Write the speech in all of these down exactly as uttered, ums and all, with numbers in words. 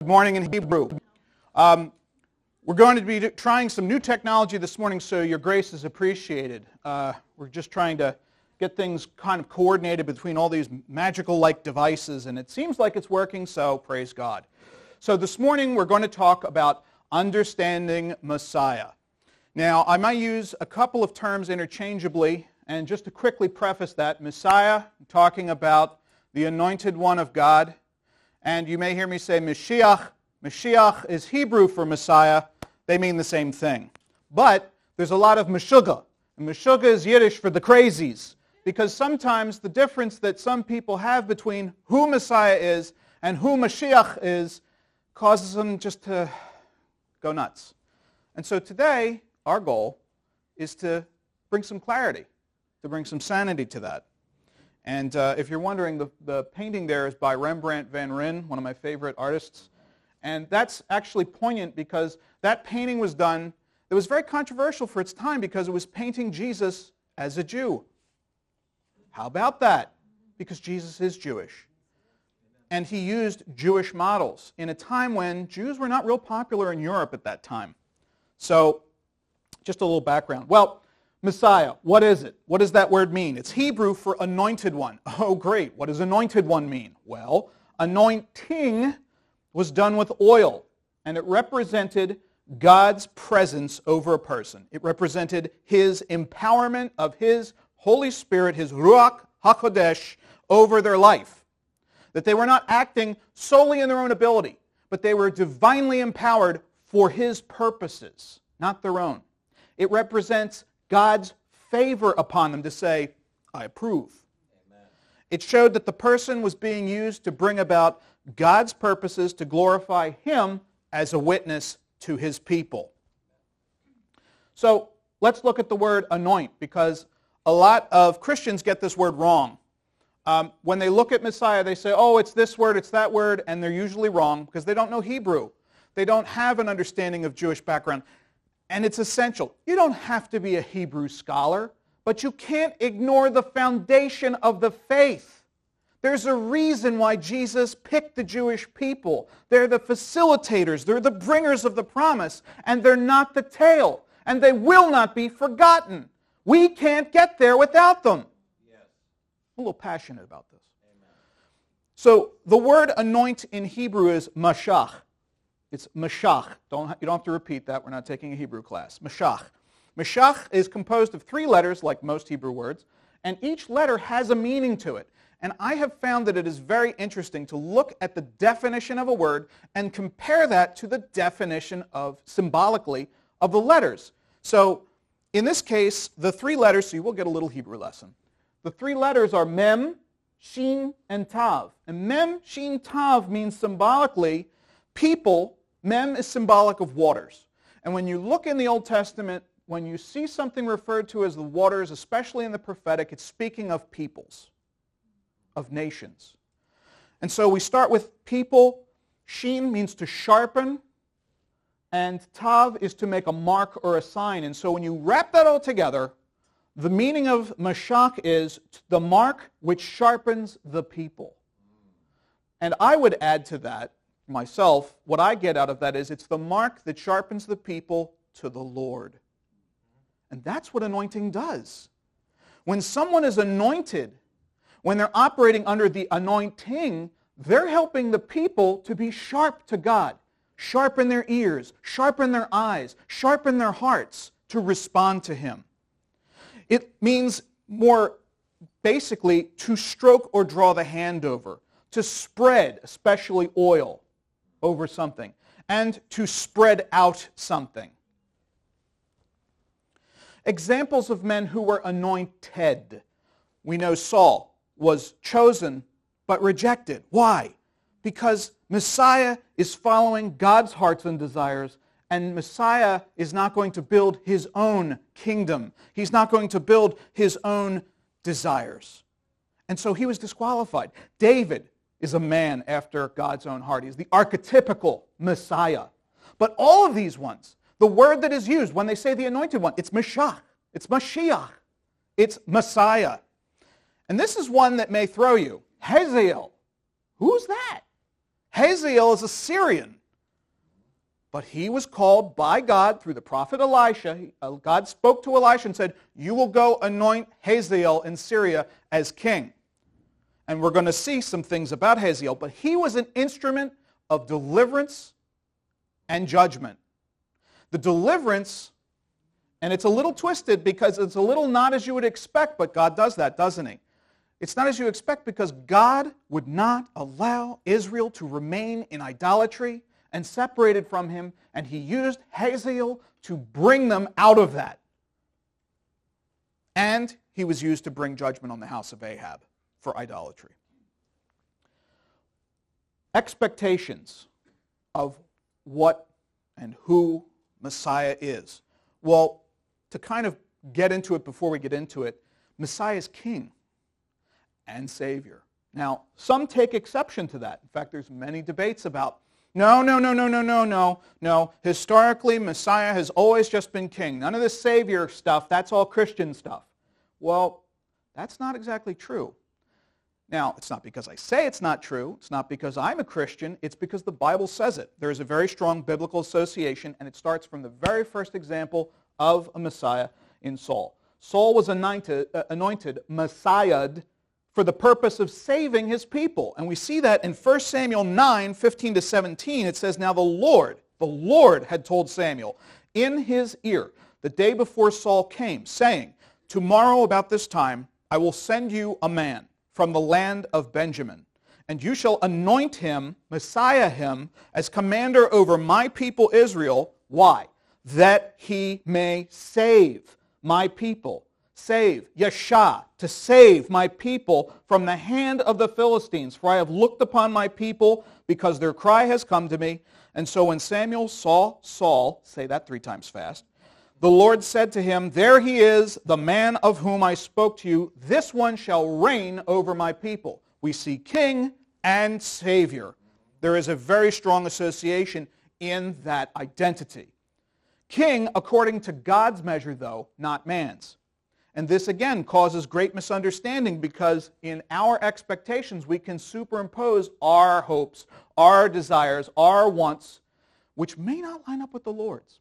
Good morning in Hebrew. Um, we're going to be trying some new technology this morning, so your grace is appreciated. Uh, we're just trying to get things kind of coordinated between all these magical-like devices, and it seems like it's working, so praise God. So this morning we're going to talk about understanding Messiah. Now, I might use a couple of terms interchangeably, and just to quickly preface that, Messiah, I'm talking about the anointed one of God. And you may hear me say Mashiach. Mashiach is Hebrew for Messiah. They mean the same thing. But there's a lot of Meshuggah. And Meshuggah is Yiddish for the crazies. Because sometimes the difference that some people have between who Messiah is and who Mashiach is causes them just to go nuts. And so today, our goal is to bring some clarity, to bring some sanity to that. And uh, if you're wondering, the, the painting there is by Rembrandt van Rijn, one of my favorite artists. And that's actually poignant because that painting was done, it was very controversial for its time because it was painting Jesus as a Jew. How about that? Because Jesus is Jewish. And he used Jewish models in a time when Jews were not real popular in Europe at that time. So, just a little background. Well, Messiah, what is it? What does that word mean? It's Hebrew for anointed one. Oh, great. What does anointed one mean? Well, anointing was done with oil, and it represented God's presence over a person. It represented his empowerment of his Holy Spirit, his Ruach HaKodesh, over their life. That they were not acting solely in their own ability, but they were divinely empowered for his purposes, not their own. It represents God's favor upon them to say, I approve. Amen. It showed that the person was being used to bring about God's purposes to glorify him as a witness to his people. So let's look at the word anoint, because a lot of Christians get this word wrong. Um, when they look at Messiah, they say, oh, it's this word, it's that word, and they're usually wrong because they don't know Hebrew. They don't have an understanding of Jewish background. And it's essential. You don't have to be a Hebrew scholar, but you can't ignore the foundation of the faith. There's a reason why Jesus picked the Jewish people. They're the facilitators. They're the bringers of the promise, and they're not the tail, and they will not be forgotten. We can't get there without them. Yes. I'm a little passionate about this. Amen. So the word anoint in Hebrew is mashach. It's mashach. Don't, you don't have to repeat that. We're not taking a Hebrew class. Mashach. Mashach is composed of three letters, like most Hebrew words, and each letter has a meaning to it. And I have found that it is very interesting to look at the definition of a word and compare that to the definition of, symbolically, of the letters. So, in this case, the three letters, so you will get a little Hebrew lesson. The three letters are mem, shin, and tav. And mem, shin, tav means symbolically people. Mem is symbolic of waters. And when you look in the Old Testament, when you see something referred to as the waters, especially in the prophetic, it's speaking of peoples, of nations. And so we start with people. Shin means to sharpen, and tav is to make a mark or a sign. And so when you wrap that all together, the meaning of mashach is the mark which sharpens the people. And I would add to that, myself, what I get out of that is it's the mark that sharpens the people to the Lord. And that's what anointing does. When someone is anointed, when they're operating under the anointing, they're helping the people to be sharp to God, sharpen their ears, sharpen their eyes, sharpen their hearts to respond to him. It means more basically to stroke or draw the hand over, to spread, especially oil, over something, and to spread out something. Examples of men who were anointed. We know Saul was chosen but rejected. Why? Because Messiah is following God's hearts and desires, and Messiah is not going to build his own kingdom. He's not going to build his own desires. And so he was disqualified. David is a man after God's own heart. He's the archetypical Messiah. But all of these ones, the word that is used when they say the anointed one, it's Mashach, it's Mashiach, it's Messiah. And this is one that may throw you. Hazael, who's that? Hazael is a Syrian. But he was called by God through the prophet Elisha. God spoke to Elisha and said, you will go anoint Hazael in Syria as king. And we're going to see some things about Hazael. But he was an instrument of deliverance and judgment. The deliverance, and it's a little twisted because it's a little not as you would expect, but God does that, doesn't he? It's not as you expect because God would not allow Israel to remain in idolatry and separated from him, and he used Hazael to bring them out of that. And he was used to bring judgment on the house of Ahab for idolatry. Expectations of what and who Messiah is. Well, to kind of get into it before we get into it, Messiah is king and Savior. Now, some take exception to that. In fact, there's many debates about, no, no, no, no, no, no, no, no. Historically, Messiah has always just been king. None of this Savior stuff, that's all Christian stuff. Well, that's not exactly true. Now, it's not because I say it's not true. It's not because I'm a Christian. It's because the Bible says it. There is a very strong biblical association, and it starts from the very first example of a Messiah in Saul. Saul was anointed, uh, anointed Messiah for the purpose of saving his people. And we see that in First Samuel nine, fifteen to seventeen. It says, now the Lord, the Lord had told Samuel in his ear the day before Saul came, saying, tomorrow about this time I will send you a man from the land of Benjamin, and you shall anoint him, Messiah him, as commander over my people Israel. Why? That he may save my people. Save, Yeshua, to save my people from the hand of the Philistines. For I have looked upon my people, because their cry has come to me. And so when Samuel saw Saul, say that three times fast, the Lord said to him, there he is, the man of whom I spoke to you. This one shall reign over my people. We see king and savior. There is a very strong association in that identity. King according to God's measure, though, not man's. And this, again, causes great misunderstanding because in our expectations, we can superimpose our hopes, our desires, our wants, which may not line up with the Lord's.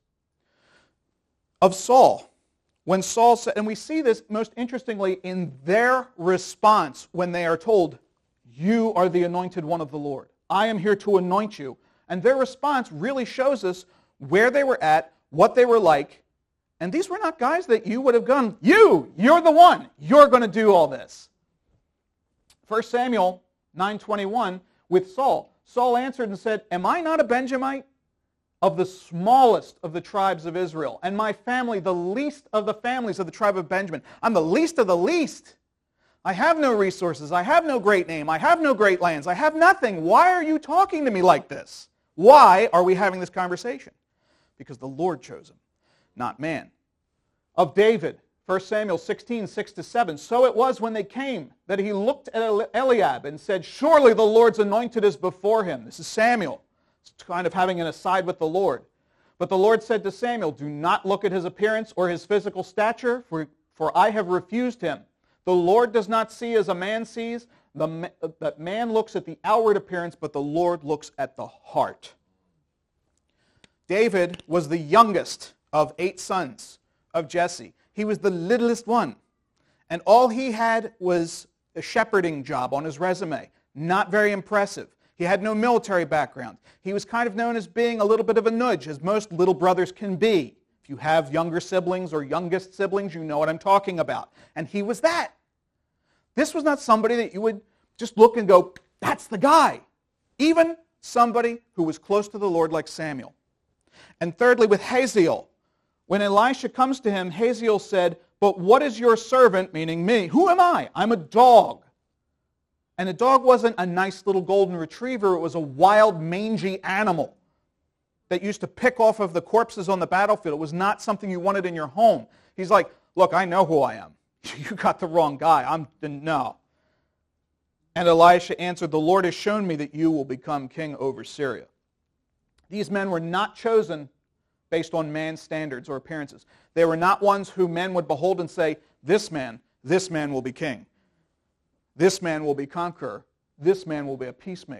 Of Saul, when Saul said, and we see this most interestingly in their response when they are told, you are the anointed one of the Lord. I am here to anoint you. And their response really shows us where they were at, what they were like. And these were not guys that you would have gone, you, you're the one. You're going to do all this. First Samuel nine twenty-one with Saul. Saul answered and said, am I not a Benjamite? Of the smallest of the tribes of Israel, and my family the least of the families of the tribe of Benjamin. I'm the least of the least. I have no resources. I have no great name. I have no great lands. I have nothing. Why are you talking to me like this? Why are we having this conversation? Because the Lord chose him, not man. Of David, First Samuel sixteen, six to seven, so it was when they came that he looked at Eliab and said, surely the Lord's anointed is before him. This is Samuel. It's kind of having an aside with the Lord. But the Lord said to Samuel, do not look at his appearance or his physical stature, for, for I have refused him. The Lord does not see as a man sees. The, that man looks at the outward appearance, but the Lord looks at the heart. David was the youngest of eight sons of Jesse. He was the littlest one. And all he had was a shepherding job on his resume. Not very impressive. He had no military background. He was kind of known as being a little bit of a nudge, as most little brothers can be. If you have younger siblings or youngest siblings, you know what I'm talking about. And he was that. This was not somebody that you would just look and go, that's the guy. Even somebody who was close to the Lord like Samuel. And thirdly, with Hazael, when Elisha comes to him, Hazael said, but what is your servant, meaning me? Who am I? I'm a dog. And a dog wasn't a nice little golden retriever. It was a wild, mangy animal that used to pick off of the corpses on the battlefield. It was not something you wanted in your home. He's like, look, I know who I am. You got the wrong guy. I'm no. And Elisha answered, the Lord has shown me that you will become king over Syria. These men were not chosen based on man's standards or appearances. They were not ones who men would behold and say, this man, this man will be king. This man will be conqueror. This man will be a peacemaker.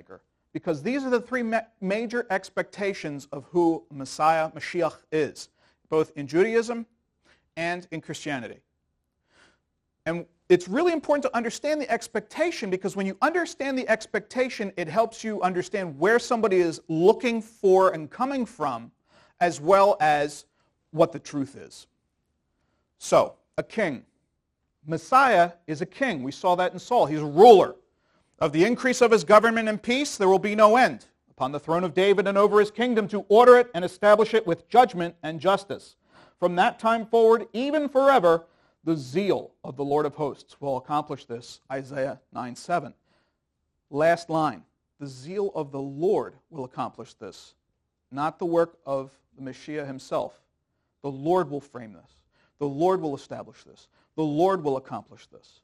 because these are the three ma- major expectations of who Messiah, Mashiach, is, both in Judaism and in Christianity. And it's really important to understand the expectation, because when you understand the expectation, it helps you understand where somebody is looking for and coming from, as well as what the truth is. So, a king. Messiah is a king. We saw that in Saul. He's a ruler. Of the increase of his government and peace, there will be no end. Upon the throne of David and over his kingdom, to order it and establish it with judgment and justice. From that time forward, even forever, the zeal of the Lord of hosts will accomplish this. Isaiah nine seven. Last line. The zeal of the Lord will accomplish this. Not the work of the Messiah himself. The Lord will frame this. The Lord will establish this. The Lord will accomplish this.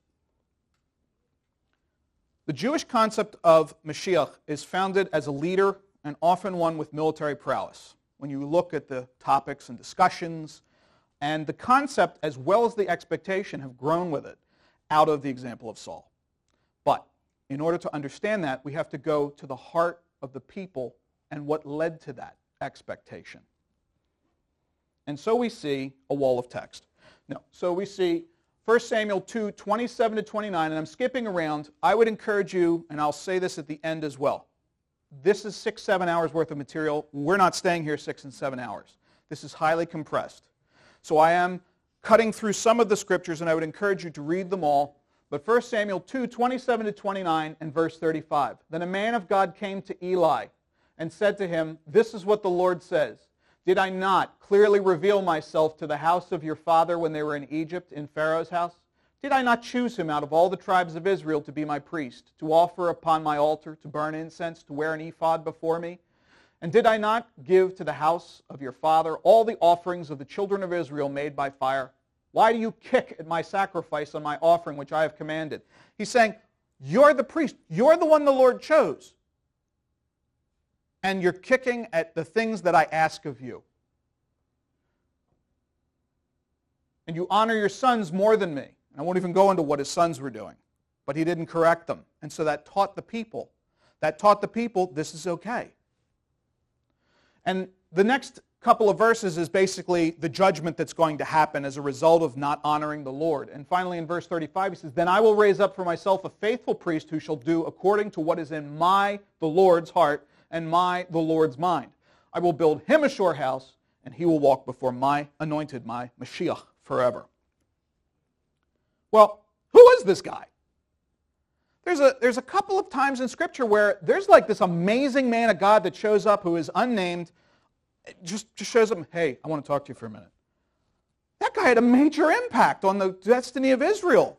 The Jewish concept of Mashiach is founded as a leader and often one with military prowess. When you look at the topics and discussions, and the concept as well as the expectation have grown with it out of the example of Saul. But in order to understand that, we have to go to the heart of the people and what led to that expectation. And so we see a wall of text. No, so we see First Samuel two, twenty-seven to twenty-nine, and I'm skipping around. I would encourage you, and I'll say this at the end as well. This is six, seven hours worth of material. We're not staying here six and seven hours. This is highly compressed. So I am cutting through some of the scriptures, and I would encourage you to read them all. But First Samuel two, twenty-seven to twenty-nine and verse thirty-five. Then a man of God came to Eli and said to him, "This is what the Lord says. Did I not clearly reveal myself to the house of your father when they were in Egypt, in Pharaoh's house? Did I not choose him out of all the tribes of Israel to be my priest, to offer upon my altar, to burn incense, to wear an ephod before me? And did I not give to the house of your father all the offerings of the children of Israel made by fire? Why do you kick at my sacrifice on my offering which I have commanded?" He's saying, you're the priest. You're the one the Lord chose. And you're kicking at the things that I ask of you. And you honor your sons more than me. And I won't even go into what his sons were doing. But he didn't correct them. And so that taught the people. That taught the people this is okay. And the next couple of verses is basically the judgment that's going to happen as a result of not honoring the Lord. And finally in verse thirty-five he says, "Then I will raise up for myself a faithful priest who shall do according to what is in my, the Lord's heart, and my, the Lord's mind. I will build him a sure house, and he will walk before my anointed, my Mashiach, forever." Well, who is this guy? There's a, there's a couple of times in Scripture where there's like this amazing man of God that shows up who is unnamed, just, just shows up, "Hey, I want to talk to you for a minute." That guy had a major impact on the destiny of Israel.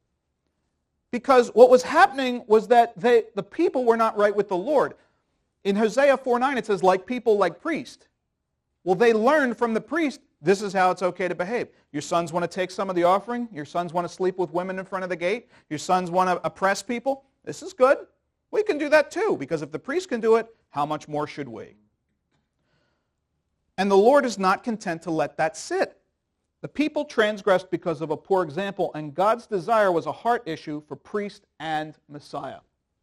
Because what was happening was that they, the people were not right with the Lord. In Hosea four nine it says, "Like people, like priest." Well, they learned from the priest, this is how it's okay to behave. Your sons want to take some of the offering. Your sons want to sleep with women in front of the gate. Your sons want to oppress people. This is good. We can do that too, because if the priest can do it, how much more should we? And the Lord is not content to let that sit. The people transgressed because of a poor example, and God's desire was a heart issue for priest and Messiah.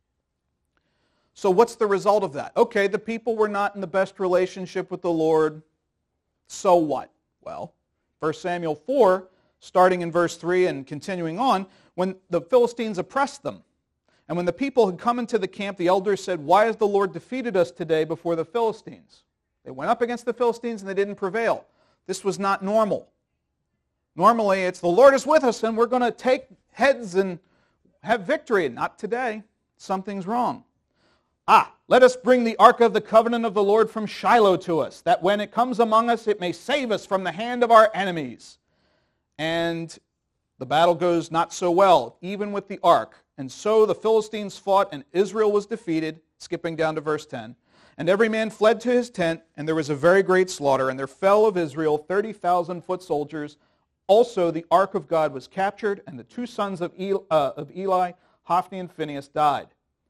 So what's the result of that? Okay, the people were not in the best relationship with the Lord. So what? Well, First Samuel four, starting in verse three and continuing on, when the Philistines oppressed them, and when the people had come into the camp, the elders said, "Why has the Lord defeated us today before the Philistines?" They went up against the Philistines and they didn't prevail. This was not normal. Normally, it's the Lord is with us and we're going to take heads and have victory. Not today. Something's wrong. "Ah, let us bring the ark of the covenant of the Lord from Shiloh to us, that when it comes among us, it may save us from the hand of our enemies." And the battle goes not so well, even with the ark. And so the Philistines fought, and Israel was defeated, skipping down to verse ten. "And every man fled to his tent, and there was a very great slaughter, and there fell of Israel thirty thousand foot soldiers. Also the ark of God was captured, and the two sons of Eli, uh, of Eli Hophni and Phinehas, died."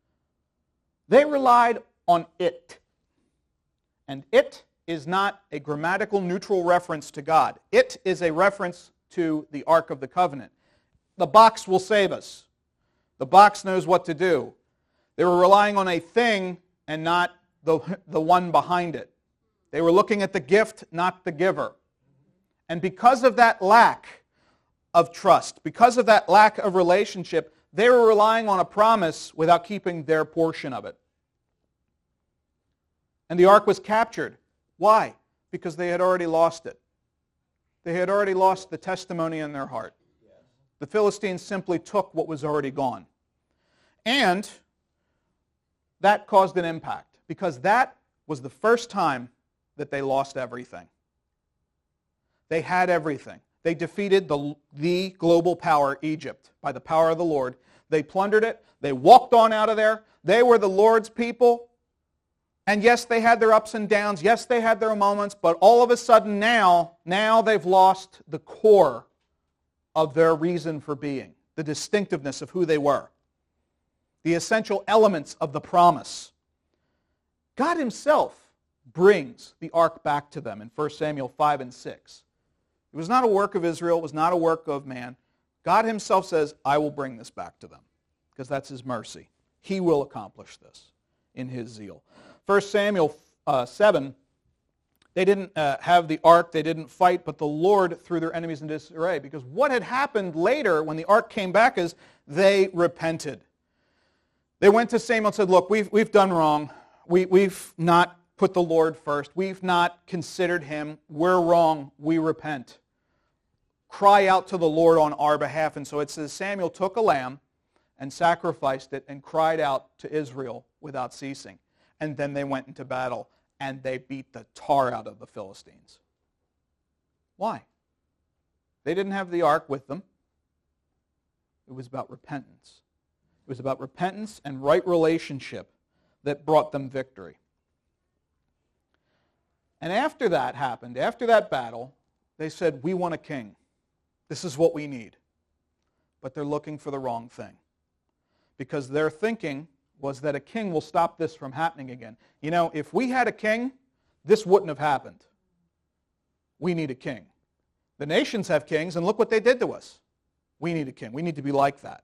They relied on it. And it is not a grammatical neutral reference to God. It is a reference to the Ark of the Covenant. The box will save us. The box knows what to do. They were relying on a thing, and not the, the one behind it. They were looking at the gift, not the giver. And because of that lack of trust, because of that lack of relationship, they were relying on a promise without keeping their portion of it. And the ark was captured. Why? Because they had already lost it. They had already lost the testimony in their heart. The Philistines simply took what was already gone. And that caused an impact, because that was the first time that they lost everything. They had everything. They defeated the, the global power, Egypt, by the power of the Lord. They plundered it. They walked on out of there. They were the Lord's people. And yes, they had their ups and downs. Yes, they had their moments. But all of a sudden now, now they've lost the core of their reason for being, the distinctiveness of who they were, the essential elements of the promise. God himself brings the ark back to them in First Samuel five and six. It was not a work of Israel. It was not a work of man. God himself says, I will bring this back to them, because that's his mercy. He will accomplish this in his zeal. First Samuel uh, seven, they didn't uh, have the ark, they didn't fight, but the Lord threw their enemies into disarray, because what had happened later when the ark came back is they repented. They went to Samuel and said, look, we've, we've done wrong. We, we've not put the Lord first. We've not considered him. We're wrong. We repent. Cry out to the Lord on our behalf. And so it says Samuel took a lamb and sacrificed it and cried out to Israel without ceasing. And then they went into battle, and they beat the tar out of the Philistines. Why? They didn't have the ark with them. It was about repentance. It was about repentance and right relationship that brought them victory. And after that happened, after that battle, they said, we want a king. This is what we need. But they're looking for the wrong thing. Because their thinking was that a king will stop this from happening again. You know, if we had a king, this wouldn't have happened. We need a king. The nations have kings, and look what they did to us. We need a king. We need to be like that.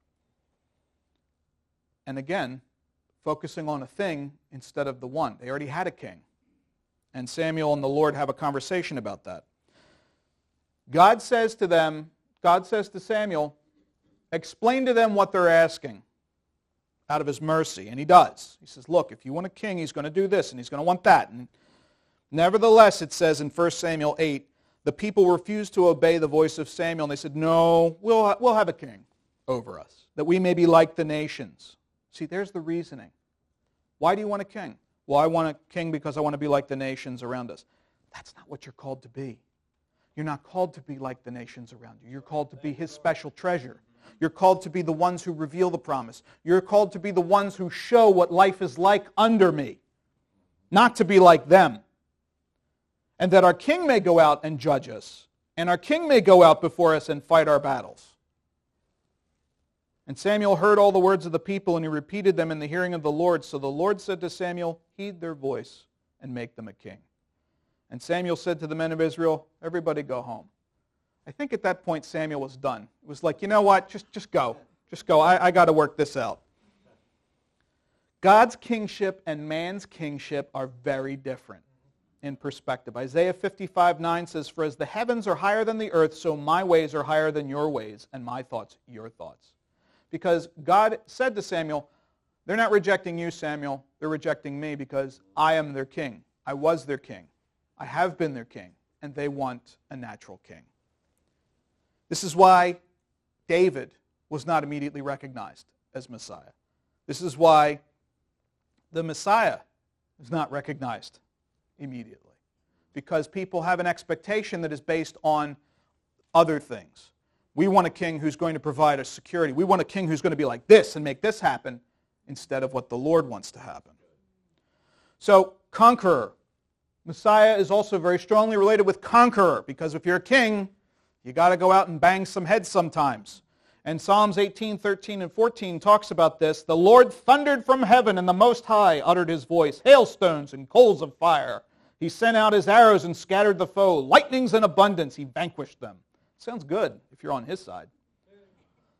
And again, focusing on a thing instead of the one. They already had a king. And Samuel and the Lord have a conversation about that. God says to them, God says to Samuel, explain to them what they're asking out of his mercy. And he does. He says, look, if you want a king, he's going to do this, and he's going to want that. And nevertheless, it says in First Samuel eight, the people refused to obey the voice of Samuel, and they said, no, we'll, we'll have a king over us, that we may be like the nations. See, there's the reasoning. Why do you want a king? Well, I want a king because I want to be like the nations around us. That's not what you're called to be. You're not called to be like the nations around you. You're called to be his special treasure. You're called to be the ones who reveal the promise. You're called to be the ones who show what life is like under me, not to be like them. And that our king may go out and judge us, and our king may go out before us and fight our battles. And Samuel heard all the words of the people, and he repeated them in the hearing of the Lord. So the Lord said to Samuel, heed their voice and make them a king. And Samuel said to the men of Israel, everybody go home. I think at that point Samuel was done. It was like, you know what, just, just go. Just go. I, I got to work this out. God's kingship and man's kingship are very different in perspective. Isaiah fifty-five nine says, for as the heavens are higher than the earth, so my ways are higher than your ways, and my thoughts your thoughts. Because God said to Samuel, they're not rejecting you, Samuel. They're rejecting me because I am their king. I was their king. I have been their king. And they want a natural king. This is why David was not immediately recognized as Messiah. This is why the Messiah is not recognized immediately. Because people have an expectation that is based on other things. We want a king who's going to provide us security. We want a king who's going to be like this and make this happen instead of what the Lord wants to happen. So, conqueror. Messiah is also very strongly related with conqueror, because if you're a king, you got to go out and bang some heads sometimes. And Psalms eighteen, thirteen, and fourteen talks about this. The Lord thundered from heaven, and the Most High uttered his voice. Hailstones and coals of fire. He sent out his arrows and scattered the foe. Lightnings in abundance, he vanquished them. Sounds good if you're on his side.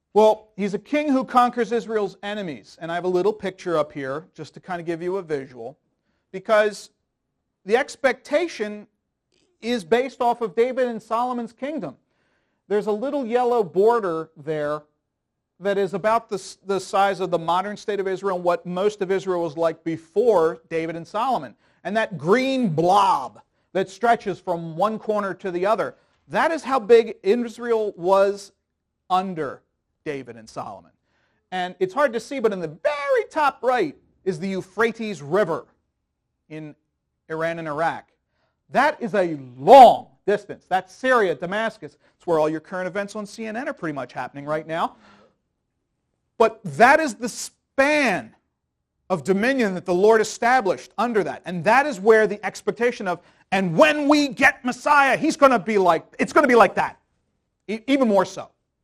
Well, he's a king who conquers Israel's enemies. And I have a little picture up here just to kind of give you a visual. Because the expectation is based off of David and Solomon's kingdom. There's a little yellow border there that is about the, the size of the modern state of Israel and what most of Israel was like before David and Solomon. And that green blob that stretches from one corner to the other, that is how big Israel was under David and Solomon. And it's hard to see, but in the very top right is the Euphrates River in Iran and Iraq. That is a long distance. That's Syria, Damascus. It's where all your current events on C N N are pretty much happening right now. But that is the span of dominion that the Lord established under that. And that is where the expectation of, and when we get Messiah, he's going to be like, it's going to be like that. E- even more so.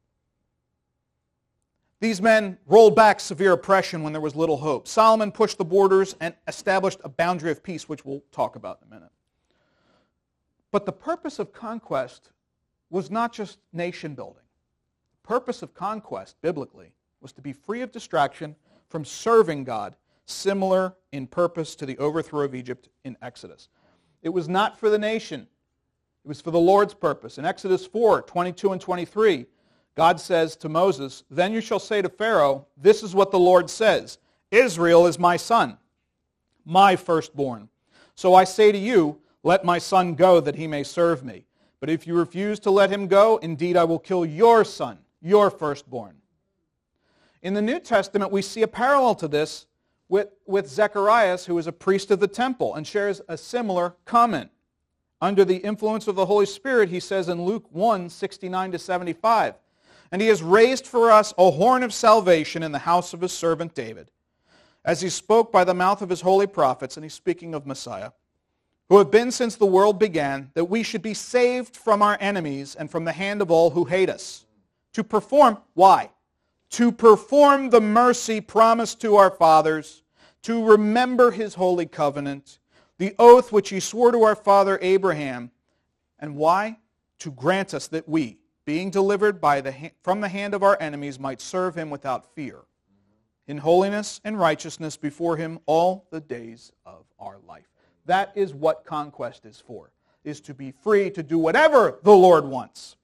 These men rolled back severe oppression when there was little hope. Solomon pushed the borders and established a boundary of peace, which we'll talk about in a minute. But the purpose of conquest was not just nation building. The purpose of conquest, biblically, was to be free of distraction from serving God, similar in purpose to the overthrow of Egypt in Exodus. It was not for the nation. It was for the Lord's purpose. In Exodus four, twenty-two and twenty-three, God says to Moses, "Then you shall say to Pharaoh, this is what the Lord says, Israel is my son, my firstborn. So I say to you, let my son go that he may serve me. But if you refuse to let him go, indeed I will kill your son, your firstborn." In the New Testament, we see a parallel to this with, with Zacharias, who is a priest of the temple, and shares a similar comment. Under the influence of the Holy Spirit, he says in Luke one, sixty-nine to seventy-five, "And he has raised for us a horn of salvation in the house of his servant David, as he spoke by the mouth of his holy prophets," and he's speaking of Messiah, "who have been since the world began, that we should be saved from our enemies and from the hand of all who hate us. To perform," why? "To perform the mercy promised to our fathers, to remember his holy covenant, the oath which he swore to our father Abraham." And why? "To grant us that we, being delivered by the, from the hand of our enemies, might serve him without fear, in holiness and righteousness before him all the days of our life." That is what conquest is for, is to be free to do whatever the Lord wants.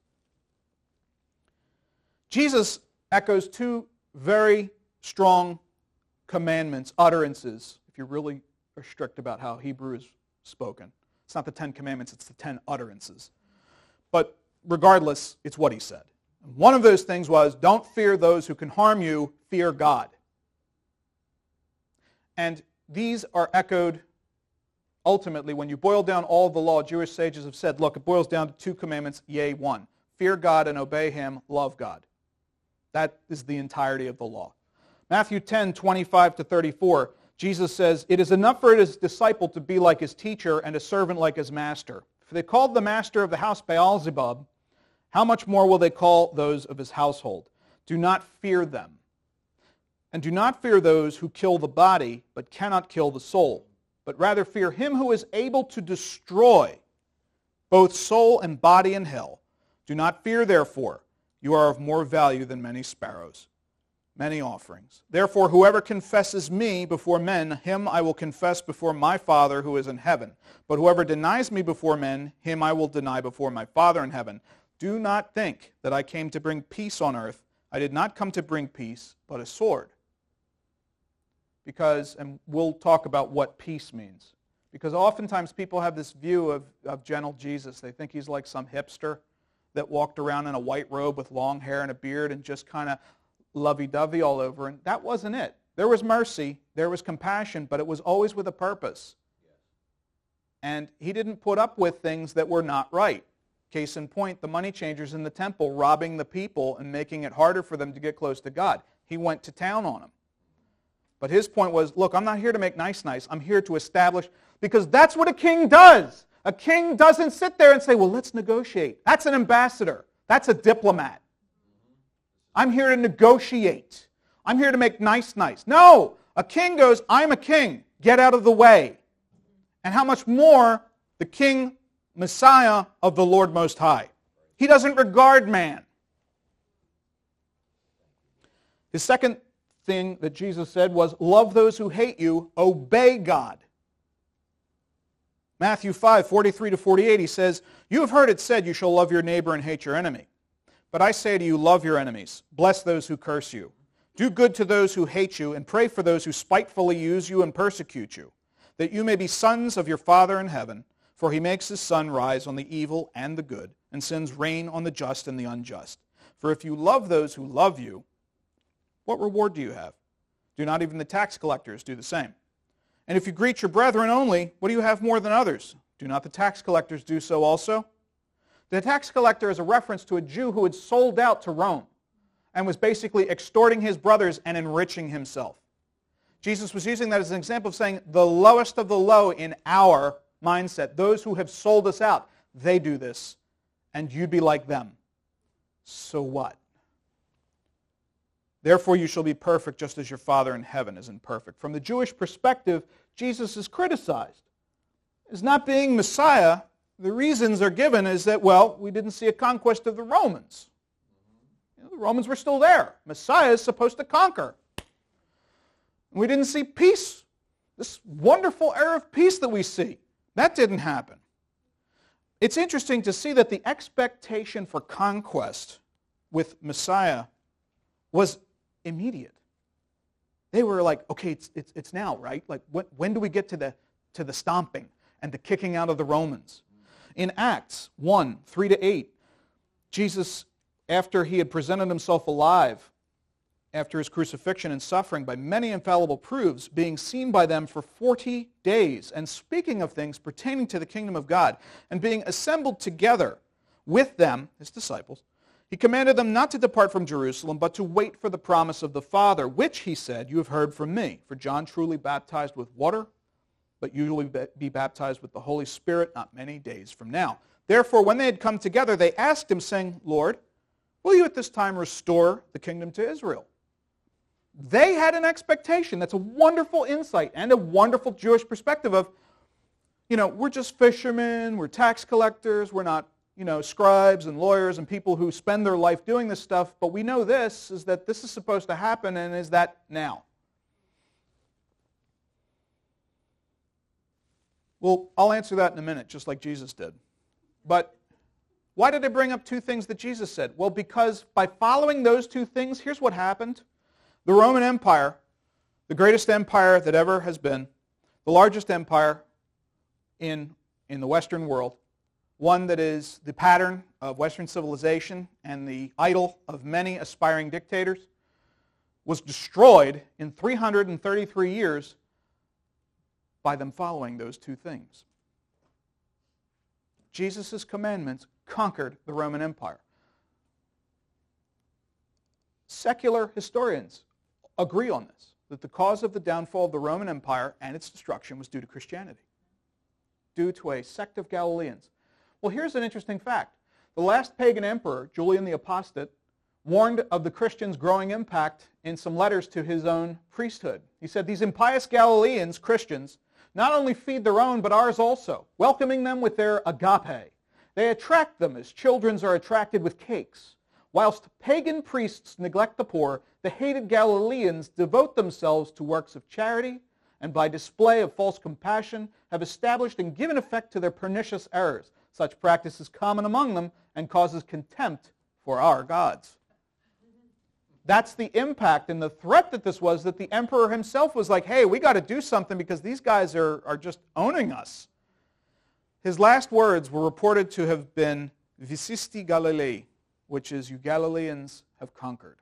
Jesus echoes two very strong commandments, utterances, if you really are strict about how Hebrew is spoken. It's not the Ten Commandments, it's the ten utterances. But regardless, it's what he said. One of those things was, don't fear those who can harm you, fear God. And these are echoed ultimately, when you boil down all the law, Jewish sages have said, look, it boils down to two commandments, yea, one. Fear God and obey him, love God. That is the entirety of the law. Matthew ten, twenty-five to thirty-four, Jesus says, "It is enough for his disciple to be like his teacher and a servant like his master. If they called the master of the house Beelzebub, how much more will they call those of his household? Do not fear them. And do not fear those who kill the body, but cannot kill the soul. But rather fear him who is able to destroy both soul and body in hell. Do not fear, therefore. You are of more value than many sparrows, many offerings. Therefore, whoever confesses me before men, him I will confess before my Father who is in heaven. But whoever denies me before men, him I will deny before my Father in heaven. Do not think that I came to bring peace on earth. I did not come to bring peace, but a sword." Because, and we'll talk about what peace means. Because oftentimes people have this view of, of gentle Jesus. They think he's like some hipster that walked around in a white robe with long hair and a beard and just kind of lovey-dovey all over. And that wasn't it. There was mercy, there was compassion, but it was always with a purpose. And he didn't put up with things that were not right. Case in point, the money changers in the temple robbing the people and making it harder for them to get close to God. He went to town on them. But his point was, look, I'm not here to make nice nice. I'm here to establish, because that's what a king does. A king doesn't sit there and say, well, let's negotiate. That's an ambassador. That's a diplomat. I'm here to negotiate. I'm here to make nice nice. No, a king goes, I'm a king. Get out of the way. And how much more the king, Messiah of the Lord Most High. He doesn't regard man. His second thing that Jesus said was, love those who hate you, obey God. Matthew five, forty-three to forty-eight, he says, you have heard it said, you shall love your neighbor and hate your enemy. But I say to you, love your enemies, bless those who curse you. Do good to those who hate you, and pray for those who spitefully use you and persecute you, that you may be sons of your Father in heaven, for he makes his sun rise on the evil and the good, and sends rain on the just and the unjust. For if you love those who love you, what reward do you have? Do not even the tax collectors do the same? And if you greet your brethren only, what do you have more than others? Do not the tax collectors do so also? The tax collector is a reference to a Jew who had sold out to Rome and was basically extorting his brothers and enriching himself. Jesus was using that as an example of saying the lowest of the low in our mindset, those who have sold us out, they do this, and you'd be like them. So what? Therefore you shall be perfect just as your Father in heaven is perfect. From the Jewish perspective, Jesus is criticized. As not being Messiah, the reasons are given is that, well, we didn't see a conquest of the Romans. You know, the Romans were still there. Messiah is supposed to conquer. We didn't see peace, this wonderful era of peace that we see. That didn't happen. It's interesting to see that the expectation for conquest with Messiah was immediate. They were like, okay, it's, it's, it's now, right? Like, when, when do we get to the, to the stomping and the kicking out of the Romans? In Acts one, three to eight, Jesus, after he had presented himself alive, after his crucifixion and suffering by many infallible proofs, being seen by them for forty days, and speaking of things pertaining to the kingdom of God, and being assembled together with them, his disciples, he commanded them not to depart from Jerusalem, but to wait for the promise of the Father, which, he said, you have heard from me. For John truly baptized with water, but you will be baptized with the Holy Spirit not many days from now. Therefore, when they had come together, they asked him, saying, Lord, will you at this time restore the kingdom to Israel? They had an expectation. That's a wonderful insight and a wonderful Jewish perspective of, you know, we're just fishermen, we're tax collectors, we're not, you know, scribes and lawyers and people who spend their life doing this stuff, but we know this, is that this is supposed to happen, and is that now? Well, I'll answer that in a minute, just like Jesus did. But why did I bring up two things that Jesus said? Well, because by following those two things, here's what happened. The Roman Empire, the greatest empire that ever has been, the largest empire in, in the Western world, one that is the pattern of Western civilization and the idol of many aspiring dictators, was destroyed in three hundred thirty-three years by them following those two things. Jesus' commandments conquered the Roman Empire. Secular historians agree on this, that the cause of the downfall of the Roman Empire and its destruction was due to Christianity, due to a sect of Galileans. Well, here's an interesting fact. The last pagan emperor, Julian the Apostate, warned of the Christians' growing impact in some letters to his own priesthood. He said, these impious Galileans, Christians, not only feed their own, but ours also, welcoming them with their agape. They attract them as children are attracted with cakes. Whilst pagan priests neglect the poor, the hated Galileans devote themselves to works of charity, and by display of false compassion have established and given effect to their pernicious errors. Such practice is common among them and causes contempt for our gods. That's the impact and the threat that this was, that the emperor himself was like, hey, we got to do something because these guys are, are just owning us. His last words were reported to have been, Visisti Galilei, which is, you Galileans have conquered.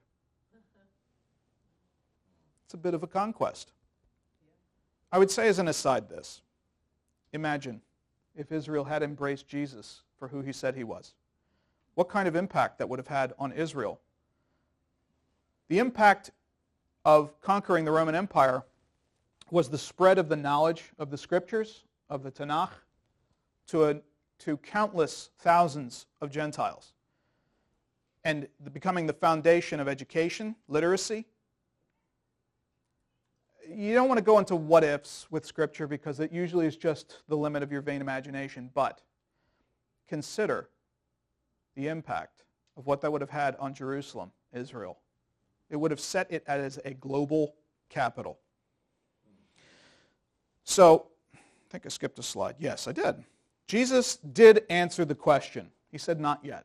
It's a bit of a conquest. I would say as an aside this, imagine if Israel had embraced Jesus for who he said he was. What kind of impact that would have had on Israel? The impact of conquering the Roman Empire was the spread of the knowledge of the Scriptures, of the Tanakh, to, a, to countless thousands of Gentiles, and the, becoming the foundation of education, literacy. You don't want to go into what-ifs with Scripture because it usually is just the limit of your vain imagination, but consider the impact of what that would have had on Jerusalem, Israel, It would have set it as a global capital. So, I think I skipped a slide. Yes, I did. Jesus did answer the question. He said, not yet.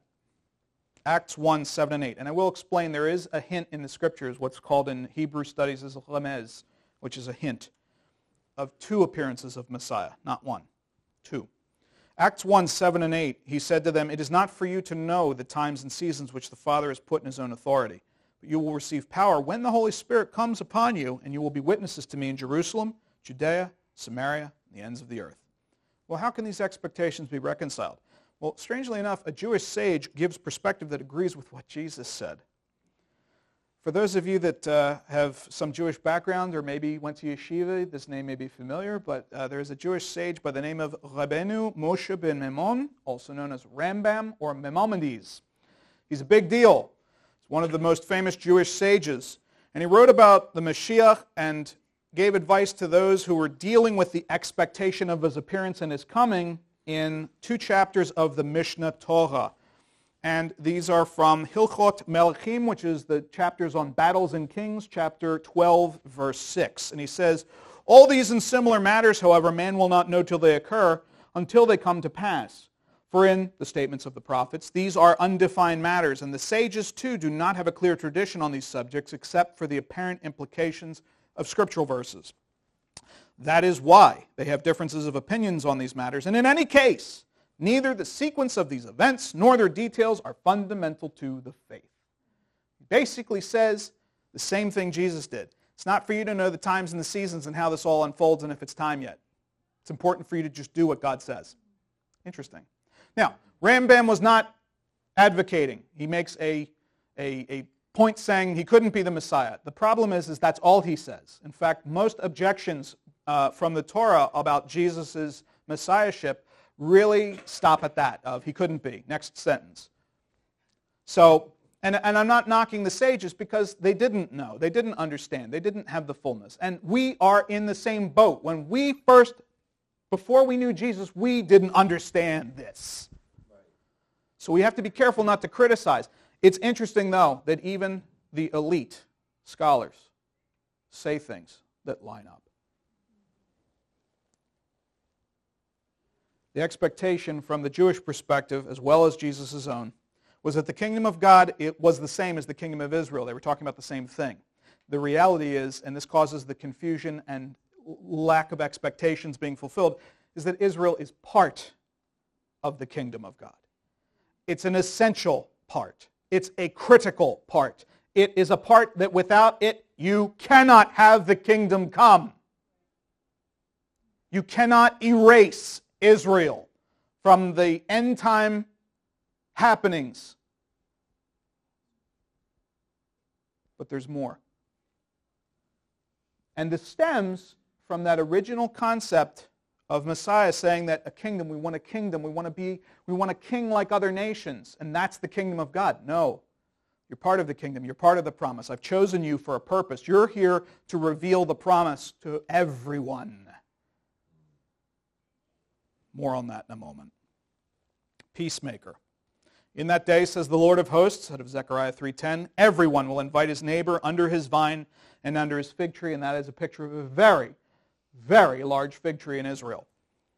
Acts one, seven and eight. And I will explain, there is a hint in the Scriptures, what's called in Hebrew studies as a remez, which is a hint of two appearances of Messiah, not one, two. Acts one, seven and eight, he said to them, it is not for you to know the times and seasons which the Father has put in his own authority, but you will receive power when the Holy Spirit comes upon you, and you will be witnesses to me in Jerusalem, Judea, Samaria, and the ends of the earth. Well, how can these expectations be reconciled? Well, strangely enough, a Jewish sage gives perspective that agrees with what Jesus said. For those of you that uh, have some Jewish background or maybe went to yeshiva, this name may be familiar, but uh, there is a Jewish sage by the name of Rabbeinu Moshe ben Maimon, also known as Rambam or Maimonides. He's a big deal. He's one of the most famous Jewish sages. And he wrote about the Mashiach and gave advice to those who were dealing with the expectation of his appearance and his coming in two chapters of the Mishnah Torah. And these are from Hilchot Melachim, which is the chapters on battles and kings, chapter twelve, verse six. And he says, all these and similar matters, however, man will not know till they occur, until they come to pass. For in the statements of the prophets, these are undefined matters, and the sages too do not have a clear tradition on these subjects except for the apparent implications of scriptural verses. That is why they have differences of opinions on these matters. And in any case, neither the sequence of these events nor their details are fundamental to the faith. He basically says the same thing Jesus did. It's not for you to know the times and the seasons and how this all unfolds and if it's time yet. It's important for you to just do what God says. Interesting. Now, Rambam was not advocating. He makes a, a, a point saying he couldn't be the Messiah. The problem is, is that's all he says. In fact, most objections uh, from the Torah about Jesus' messiahship really stop at that, of he couldn't be. Next sentence. So, and, and I'm not knocking the sages because they didn't know. They didn't understand. They didn't have the fullness. And we are in the same boat. When we first, before we knew Jesus, we didn't understand this. So we have to be careful not to criticize. It's interesting, though, that even the elite scholars say things that line up. The expectation from the Jewish perspective, as well as Jesus' own, was that the kingdom of God it was the same as the kingdom of Israel. They were talking about the same thing. The reality is, and this causes the confusion and lack of expectations being fulfilled, is that Israel is part of the kingdom of God. It's an essential part. It's a critical part. It is a part that without it, you cannot have the kingdom come. You cannot erase Israel from the end time happenings. But there's more. And this stems from that original concept of Messiah saying that a kingdom, we want a kingdom, we want to be, we want a king like other nations, and that's the kingdom of God. No. You're part of the kingdom. You're part of the promise. I've chosen you for a purpose. You're here to reveal the promise to everyone. More on that in a moment. Peacemaker. In that day, says the Lord of hosts, out of Zechariah three ten, everyone will invite his neighbor under his vine and under his fig tree, and that is a picture of a very, very large fig tree in Israel.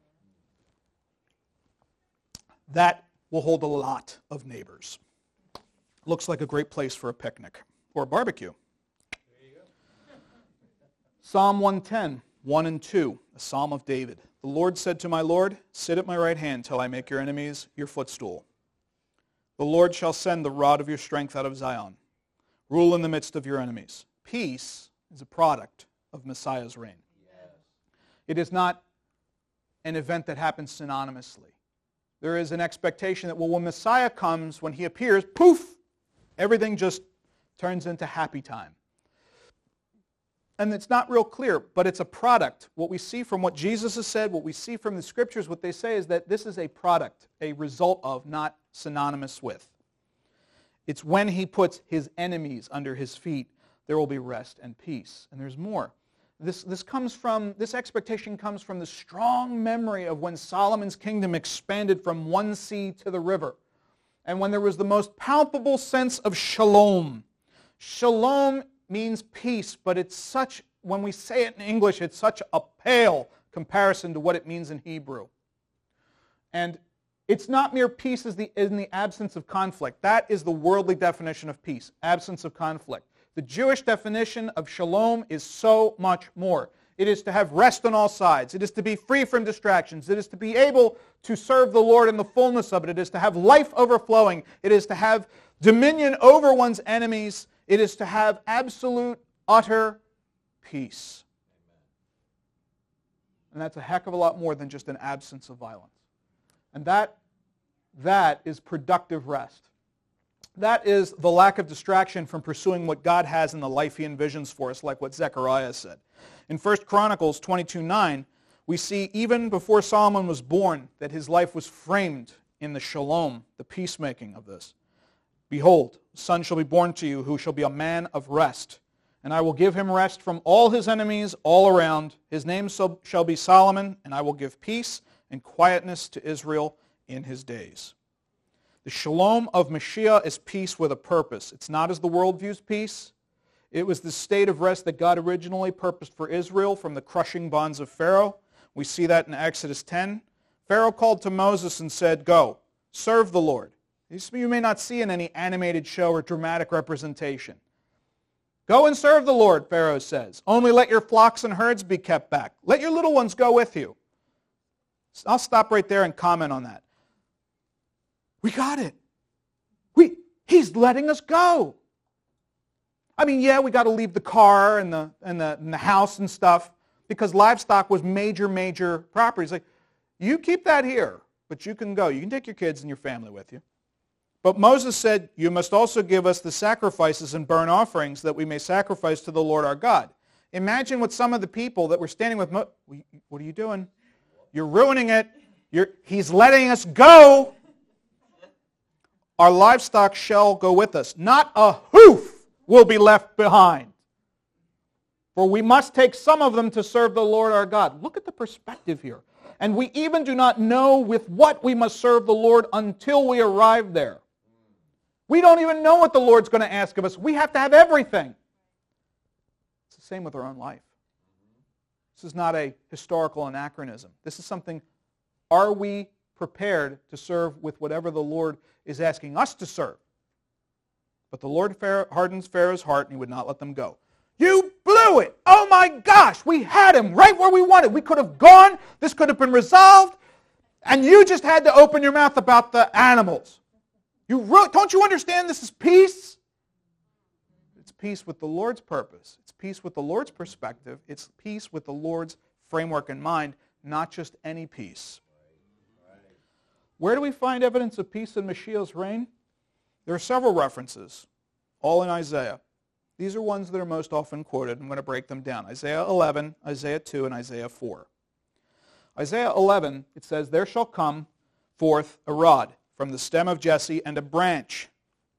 That will hold a lot of neighbors. Looks like a great place for a picnic or a barbecue. There you go. Psalm one ten, one and two, a psalm of David. The Lord said to my Lord, sit at my right hand till I make your enemies your footstool. The Lord shall send the rod of your strength out of Zion. Rule in the midst of your enemies. Peace is a product of Messiah's reign. Yes. It is not an event that happens synonymously. There is an expectation that, well, when Messiah comes, when he appears, poof, everything just turns into happy time. And it's not real clear, but it's a product. What we see from what Jesus has said, what we see from the Scriptures, what they say is that this is a product, a result of, not synonymous with. It's when he puts his enemies under his feet, there will be rest and peace. And there's more. This, this comes from, this expectation comes from the strong memory of when Solomon's kingdom expanded from one sea to the river. And when there was the most palpable sense of shalom. Shalom means peace, but it's such, when we say it in English, it's such a pale comparison to what it means in Hebrew. And it's not mere peace as the, in the absence of conflict. That is the worldly definition of peace, absence of conflict. The Jewish definition of shalom is so much more. It is to have rest on all sides. It is to be free from distractions. It is to be able to serve the Lord in the fullness of it. It is to have life overflowing. It is to have dominion over one's enemies. It is to have absolute, utter peace. And that's a heck of a lot more than just an absence of violence. And that, that is productive rest. That is the lack of distraction from pursuing what God has in the life he envisions for us, like what Zechariah said. In First Chronicles twenty-two nine, we see even before Solomon was born that his life was framed in the shalom, the peacemaking of this. Behold, a son shall be born to you who shall be a man of rest, and I will give him rest from all his enemies all around. His name shall be Solomon, and I will give peace and quietness to Israel in his days. The shalom of Mashiach is peace with a purpose. It's not as the world views peace. It was the state of rest that God originally purposed for Israel from the crushing bonds of Pharaoh. We see that in Exodus ten. Pharaoh called to Moses and said, "Go, serve the Lord." This you may not see in any animated show or dramatic representation. "Go and serve the Lord," Pharaoh says. "Only let your flocks and herds be kept back. Let your little ones go with you." I'll stop right there and comment on that. We got it. We, he's letting us go. I mean, yeah, we got to leave the car and the, and, the, and the house and stuff because livestock was major, major properties. Like, you keep that here, but you can go. You can take your kids and your family with you. But Moses said, "You must also give us the sacrifices and burnt offerings that we may sacrifice to the Lord our God." Imagine what some of the people that were standing with Moses, what are you doing? You're ruining it. You're, he's letting us go. Our livestock shall go with us. Not a hoof will be left behind. For we must take some of them to serve the Lord our God. Look at the perspective here. And we even do not know with what we must serve the Lord until we arrive there. We don't even know what the Lord's going to ask of us. We have to have everything. It's the same with our own life. This is not a historical anachronism. This is something, are we prepared to serve with whatever the Lord is asking us to serve? But the Lord hardens Pharaoh's heart, and he would not let them go. You blew it! Oh my gosh! We had him right where we wanted. We could have gone. This could have been resolved. And you just had to open your mouth about the animals. You wrote, don't you understand this is peace? It's peace with the Lord's purpose. It's peace with the Lord's perspective. It's peace with the Lord's framework in mind, not just any peace. Where do we find evidence of peace in Mashiach's reign? There are several references, all in Isaiah. These are ones that are most often quoted. I'm going to break them down. Isaiah eleven, Isaiah two, and Isaiah four. Isaiah eleven, it says, "There shall come forth a rod from the stem of Jesse, and a branch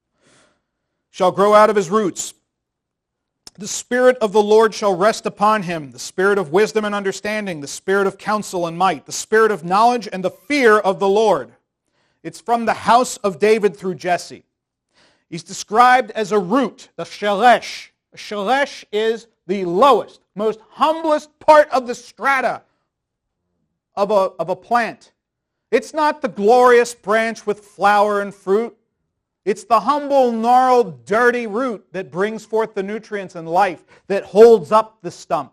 shall grow out of his roots. The Spirit of the Lord shall rest upon him, the Spirit of wisdom and understanding, the Spirit of counsel and might, the Spirit of knowledge and the fear of the Lord." It's from the house of David through Jesse. He's described as a root, the sheresh. A sheresh is the lowest, most humblest part of the strata of a, of a plant. It's not the glorious branch with flower and fruit. It's the humble, gnarled, dirty root that brings forth the nutrients and life, that holds up the stump.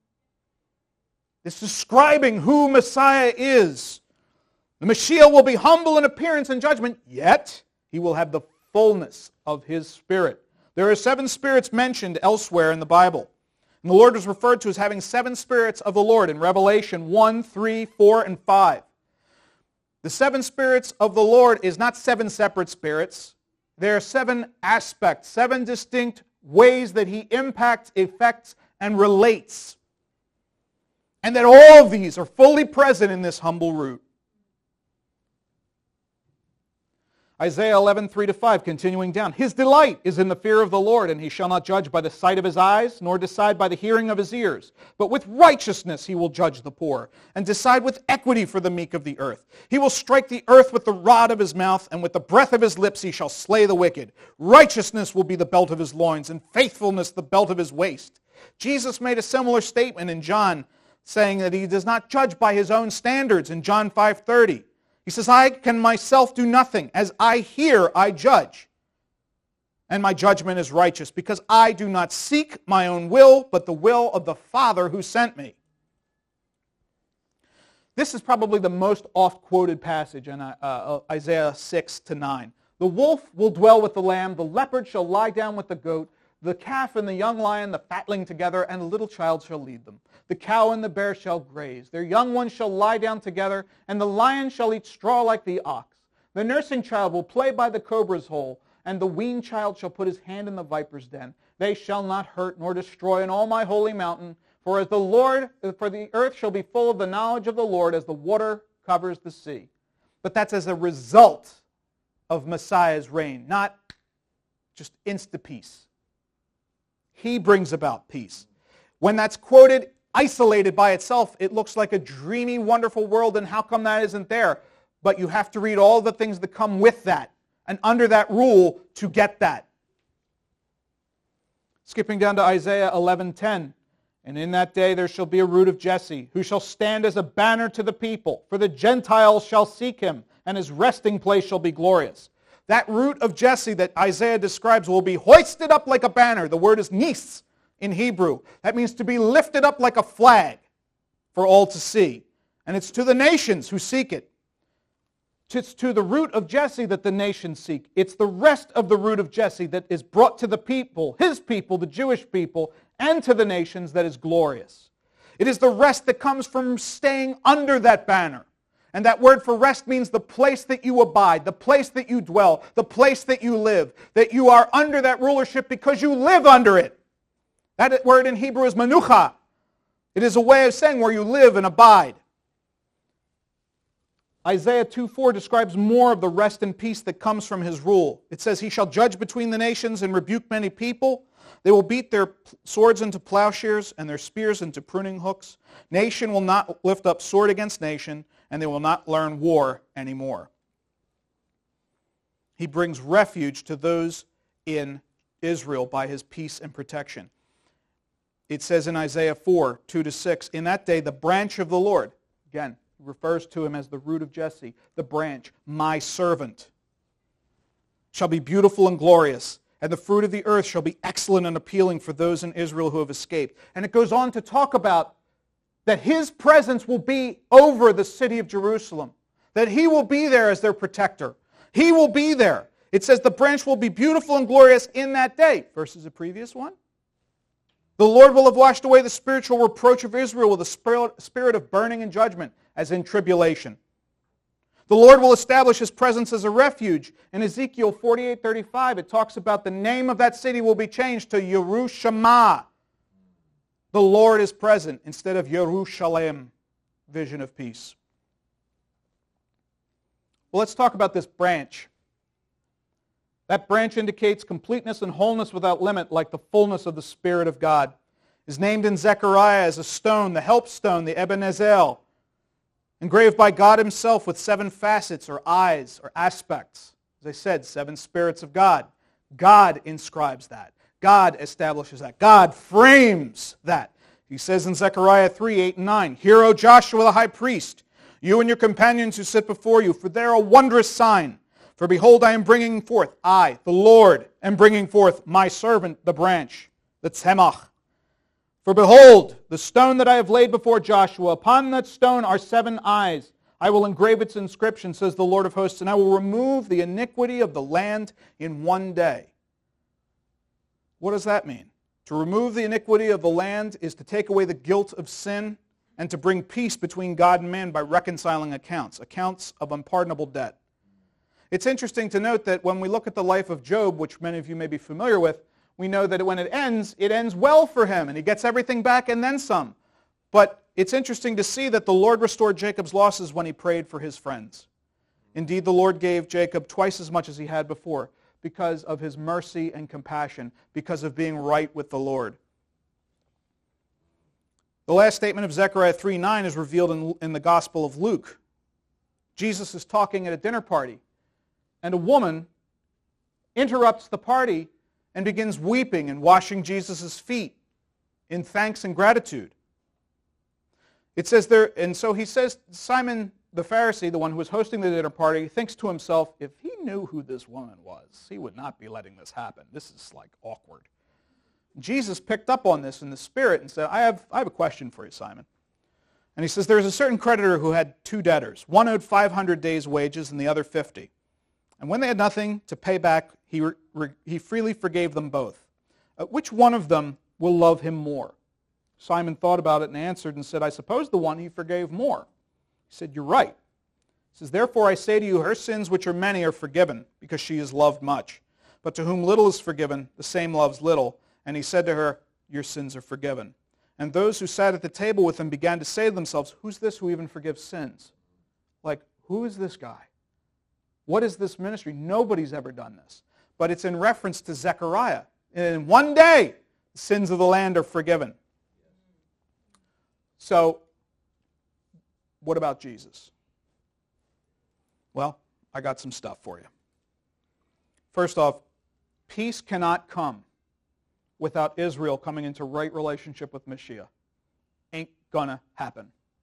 It's describing who Messiah is. The Mashiach will be humble in appearance and judgment, yet he will have the fullness of his Spirit. There are seven spirits mentioned elsewhere in the Bible. And the Lord is referred to as having seven spirits of the Lord in Revelation one, three, four, and five. The seven spirits of the Lord is not seven separate spirits. There are seven aspects, seven distinct ways that he impacts, affects, and relates. And that all of these are fully present in this humble root. Isaiah eleven, three to five, continuing down. His delight is in the fear of the Lord, and he shall not judge by the sight of his eyes, nor decide by the hearing of his ears. But with righteousness he will judge the poor, and decide with equity for the meek of the earth. He will strike the earth with the rod of his mouth, and with the breath of his lips he shall slay the wicked. Righteousness will be the belt of his loins, and faithfulness the belt of his waist. Jesus made a similar statement in John, saying that he does not judge by his own standards in John five thirty. He says, I can myself do nothing. As I hear, I judge. And my judgment is righteous, because I do not seek my own will, but the will of the Father who sent me. This is probably the most oft-quoted passage in uh, Isaiah six to nine. The wolf will dwell with the lamb, the leopard shall lie down with the goat, the calf and the young lion, the fatling together, and a little child shall lead them. The cow and the bear shall graze. Their young ones shall lie down together, and the lion shall eat straw like the ox. The nursing child will play by the cobra's hole, and the weaned child shall put his hand in the viper's den. They shall not hurt nor destroy in all my holy mountain, for as the Lord, for the earth shall be full of the knowledge of the Lord as the water covers the sea. But that's as a result of Messiah's reign, not just insta-peace. He brings about peace. When that's quoted isolated by itself, it looks like a dreamy, wonderful world, and how come that isn't there? But you have to read all the things that come with that and under that rule to get that. Skipping down to Isaiah eleven ten. And in that day there shall be a root of Jesse, who shall stand as a banner to the people. For the Gentiles shall seek him, and his resting place shall be glorious. That root of Jesse that Isaiah describes will be hoisted up like a banner. The word is nis in Hebrew. That means to be lifted up like a flag for all to see. And it's to the nations who seek it. It's to the root of Jesse that the nations seek. It's the rest of the root of Jesse that is brought to the people, his people, the Jewish people, and to the nations that is glorious. It is the rest that comes from staying under that banner. And that word for rest means the place that you abide, the place that you dwell, the place that you live, that you are under that rulership because you live under it. That word in Hebrew is manucha. It is a way of saying where you live and abide. Isaiah two four describes more of the rest and peace that comes from his rule. It says, he shall judge between the nations and rebuke many people. They will beat their swords into plowshares and their spears into pruning hooks. Nation will not lift up sword against nation, and they will not learn war anymore. He brings refuge to those in Israel by his peace and protection. It says in Isaiah four, two to six, in that day the branch of the Lord, again, refers to him as the root of Jesse, the branch, my servant, shall be beautiful and glorious, and the fruit of the earth shall be excellent and appealing for those in Israel who have escaped. And it goes on to talk about that his presence will be over the city of Jerusalem, that he will be there as their protector. He will be there. It says the branch will be beautiful and glorious in that day, versus the previous one. The Lord will have washed away the spiritual reproach of Israel with a spirit of burning and judgment, as in tribulation. The Lord will establish his presence as a refuge. In Ezekiel forty-eight thirty-five, it talks about the name of that city will be changed to Yerushama. The Lord is present instead of Yerushalem, vision of peace. Well, let's talk about this branch. That branch indicates completeness and wholeness without limit, like the fullness of the Spirit of God. Is named in Zechariah as a stone, the help stone, the Ebenezer, engraved by God himself with seven facets or eyes or aspects. As I said, seven spirits of God. God inscribes that. God establishes that. God frames that. He says in Zechariah three, eight, and nine, hear, O Joshua the high priest, you and your companions who sit before you, for they are a wondrous sign. For behold, I am bringing forth, I, the Lord, am bringing forth my servant, the branch, the tzemach. For behold, the stone that I have laid before Joshua, upon that stone are seven eyes. I will engrave its inscription, says the Lord of hosts, and I will remove the iniquity of the land in one day. What does that mean? To remove the iniquity of the land is to take away the guilt of sin and to bring peace between God and man by reconciling accounts, accounts of unpardonable debt. It's interesting to note that when we look at the life of Job, which many of you may be familiar with, we know that when it ends, it ends well for him, and he gets everything back and then some. But it's interesting to see that the Lord restored Jacob's losses when he prayed for his friends. Indeed, the Lord gave Jacob twice as much as he had before because of his mercy and compassion, because of being right with the Lord. The last statement of Zechariah three nine is revealed in, in the Gospel of Luke. Jesus is talking at a dinner party, and a woman interrupts the party and begins weeping and washing Jesus' feet in thanks and gratitude. It says there, and so he says, Simon the Pharisee, the one who was hosting the dinner party, thinks to himself, if he knew who this woman was, he would not be letting this happen. This is like awkward. Jesus picked up on this in the spirit and said, I have, I have a question for you, Simon. And he says, there is a certain creditor who had two debtors. One owed five hundred days' wages and the other fifty. And when they had nothing to pay back, he, re, re, he freely forgave them both. Uh, which one of them will love him more? Simon thought about it and answered and said, I suppose the one he forgave more. He said, you're right. He says, therefore I say to you, her sins which are many are forgiven, because she has loved much. But to whom little is forgiven, the same loves little. And he said to her, your sins are forgiven. And those who sat at the table with him began to say to themselves, who's this who even forgives sins? Like, who is this guy? What is this ministry? Nobody's ever done this. But it's in reference to Zechariah. In one day, the sins of the land are forgiven. So, what about Jesus? Well, I got some stuff for you. First off, peace cannot come without Israel coming into right relationship with Mashiach. Ain't gonna happen.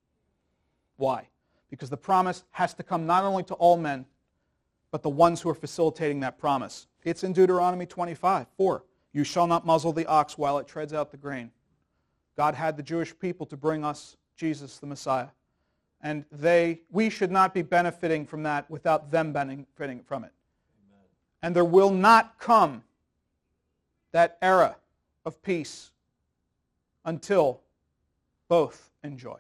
Why? Because the promise has to come not only to all men, but the ones who are facilitating that promise. It's in Deuteronomy twenty-five, four. You shall not muzzle the ox while it treads out the grain. God had the Jewish people to bring us Jesus the Messiah. And they, we should not be benefiting from that without them benefiting from it. Amen. And there will not come that era of peace until both enjoy.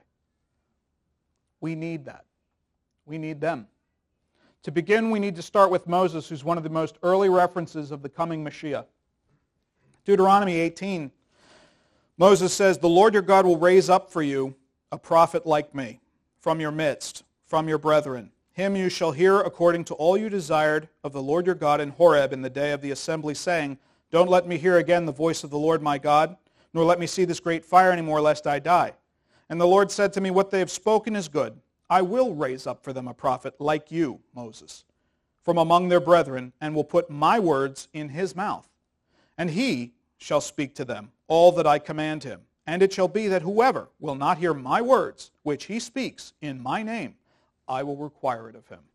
We need that. We need them. To begin, we need to start with Moses, who's one of the most early references of the coming Mashiach. Deuteronomy eighteen, Moses says, the Lord your God will raise up for you a prophet like me from your midst, from your brethren. Him you shall hear according to all you desired of the Lord your God in Horeb in the day of the assembly, saying, don't let me hear again the voice of the Lord my God, nor let me see this great fire anymore, lest I die. And the Lord said to me, what they have spoken is good. I will raise up for them a prophet like you, Moses, from among their brethren, and will put my words in his mouth. And he shall speak to them all that I command him. And it shall be that whoever will not hear my words, which he speaks in my name, I will require it of him.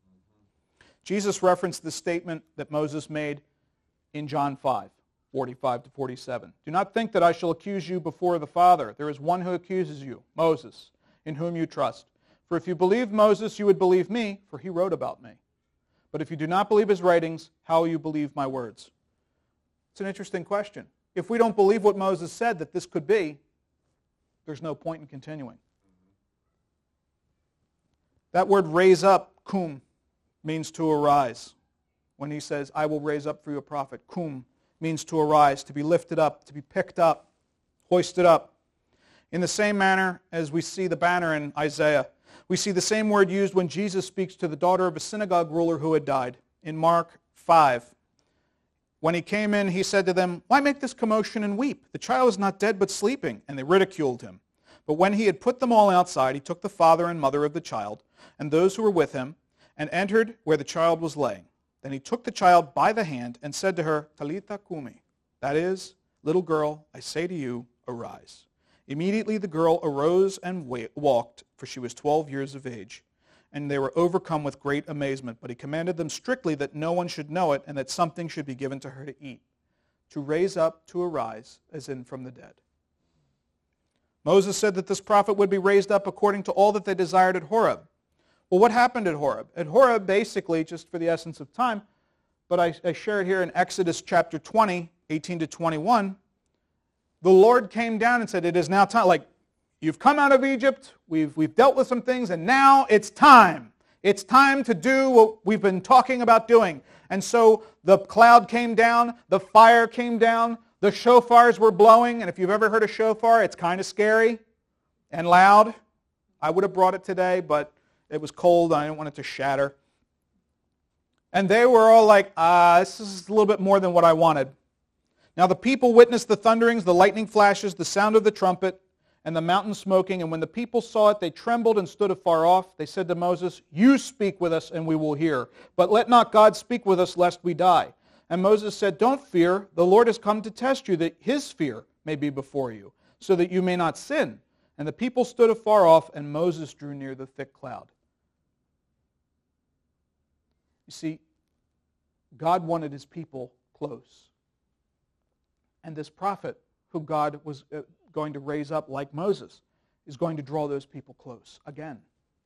Jesus referenced the statement that Moses made in John five, forty-five to forty-seven. Do not think that I shall accuse you before the Father. There is one who accuses you, Moses, in whom you trust. For if you believed Moses, you would believe me, for he wrote about me. But if you do not believe his writings, how will you believe my words? It's an interesting question. If we don't believe what Moses said that this could be, there's no point in continuing. That word raise up, kum, means to arise. When he says, I will raise up for you a prophet, kum means to arise, to be lifted up, to be picked up, hoisted up. In the same manner as we see the banner in Isaiah, we see the same word used when Jesus speaks to the daughter of a synagogue ruler who had died. In Mark five, when he came in, he said to them, why make this commotion and weep? The child is not dead but sleeping. And they ridiculed him. But when he had put them all outside, he took the father and mother of the child and those who were with him and entered where the child was laying. Then he took the child by the hand and said to her, Talitha kumi, that is, little girl, I say to you, arise. Immediately the girl arose and walked, for she was twelve years of age. And they were overcome with great amazement. But he commanded them strictly that no one should know it, and that something should be given to her to eat, to raise up, to arise, as in from the dead. Moses said that this prophet would be raised up according to all that they desired at Horeb. Well, what happened at Horeb? At Horeb, basically, just for the essence of time, but I, I share it here in Exodus chapter twenty, eighteen to twenty-one, the Lord came down and said, it is now time, like, you've come out of Egypt, we've, we've dealt with some things, and now it's time. It's time to do what we've been talking about doing. And so the cloud came down, the fire came down, the shofars were blowing, and if you've ever heard a shofar, it's kind of scary and loud. I would have brought it today, but it was cold, and I didn't want it to shatter. And they were all like, ah, this is a little bit more than what I wanted. Now the people witnessed the thunderings, the lightning flashes, the sound of the trumpet, and the mountain smoking. And when the people saw it, they trembled and stood afar off. They said to Moses, you speak with us and we will hear. But let not God speak with us lest we die. And Moses said, don't fear. The Lord has come to test you, that his fear may be before you, so that you may not sin. And the people stood afar off, and Moses drew near the thick cloud. You see, God wanted his people close. And this prophet, who God was uh, going to raise up like Moses, is going to draw those people close again.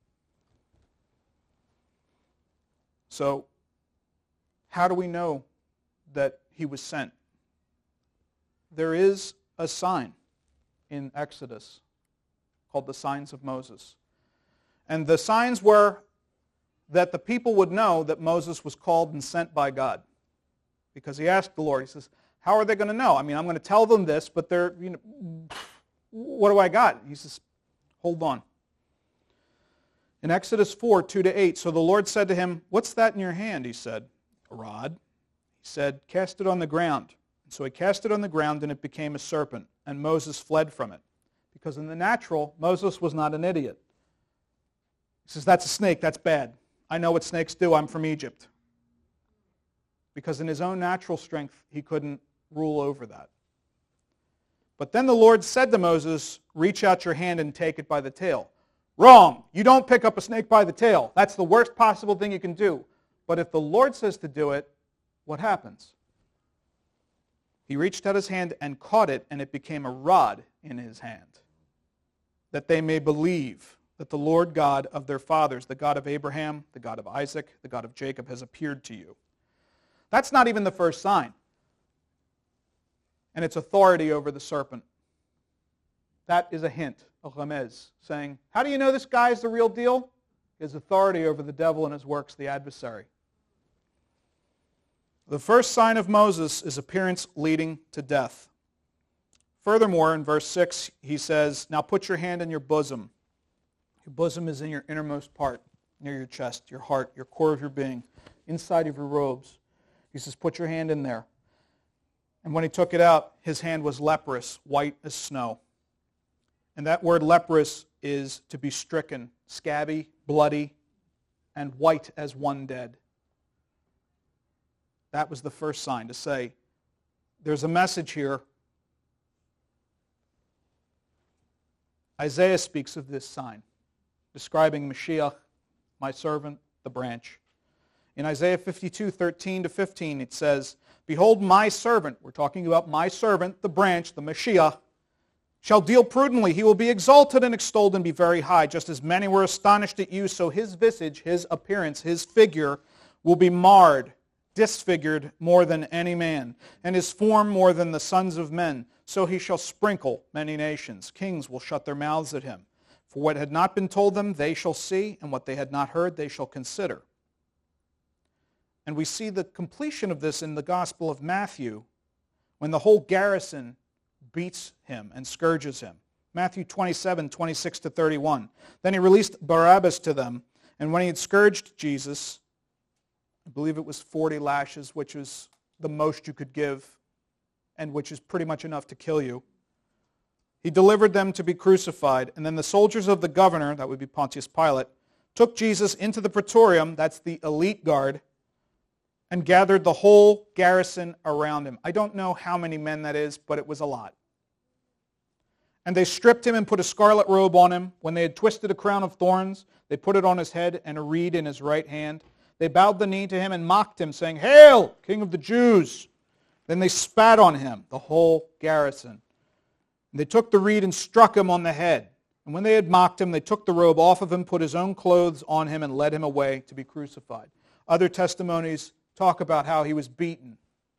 So, how do we know that he was sent? There is a sign in Exodus called the signs of Moses. And the signs were that the people would know that Moses was called and sent by God. Because he asked the Lord, he says, how are they going to know? I mean, I'm going to tell them this, but they're, you know, what do I got? He says, hold on. In Exodus four, two to eight, so the Lord said to him, what's that in your hand? He said, a rod. He said, cast it on the ground. And so he cast it on the ground, and it became a serpent, and Moses fled from it. Because in the natural, Moses was not an idiot. He says, that's a snake, that's bad. I know what snakes do, I'm from Egypt. Because in his own natural strength, he couldn't rule over that. But then the Lord said to Moses, reach out your hand and take it by the tail. Wrong. You don't pick up a snake by the tail. That's the worst possible thing you can do. But if the Lord says to do it, what happens? He reached out his hand and caught it, and it became a rod in his hand, that they may believe that the Lord God of their fathers, the God of Abraham, the God of Isaac, the God of Jacob, has appeared to you. That's not even the first sign. And it's authority over the serpent. That is a hint, a remez, saying, how do you know this guy is the real deal? His authority over the devil and his works, the adversary. The first sign of Moses is appearance leading to death. Furthermore, in verse six, he says, now put your hand in your bosom. Your bosom is in your innermost part, near your chest, your heart, your core of your being, inside of your robes. He says, put your hand in there. And when he took it out, his hand was leprous, white as snow. And that word leprous is to be stricken, scabby, bloody, and white as one dead. That was the first sign, to say, there's a message here. Isaiah speaks of this sign, describing Mashiach, my servant, the branch. In Isaiah fifty-two, thirteen to fifteen, it says, behold, my servant, we're talking about my servant, the branch, the Mashiach, shall deal prudently. He will be exalted and extolled and be very high. Just as many were astonished at you, so his visage, his appearance, his figure will be marred, disfigured more than any man, and his form more than the sons of men. So he shall sprinkle many nations. Kings will shut their mouths at him. For what had not been told them, they shall see, and what they had not heard, they shall consider. And we see the completion of this in the Gospel of Matthew, when the whole garrison beats him and scourges him. Matthew twenty-seven, twenty-six to thirty-one. Then he released Barabbas to them, and when he had scourged Jesus, I believe it was forty lashes, which was the most you could give, and which is pretty much enough to kill you. He delivered them to be crucified, and then the soldiers of the governor, that would be Pontius Pilate, took Jesus into the praetorium, that's the elite guard, and gathered the whole garrison around him. I don't know how many men that is, but it was a lot. And they stripped him and put a scarlet robe on him. When they had twisted a crown of thorns, they put it on his head and a reed in his right hand. They bowed the knee to him and mocked him, saying, Hail, King of the Jews! Then they spat on him, the whole garrison. And they took the reed and struck him on the head. And when they had mocked him, they took the robe off of him, put his own clothes on him, and led him away to be crucified. Other testimonies talk about how he was beaten.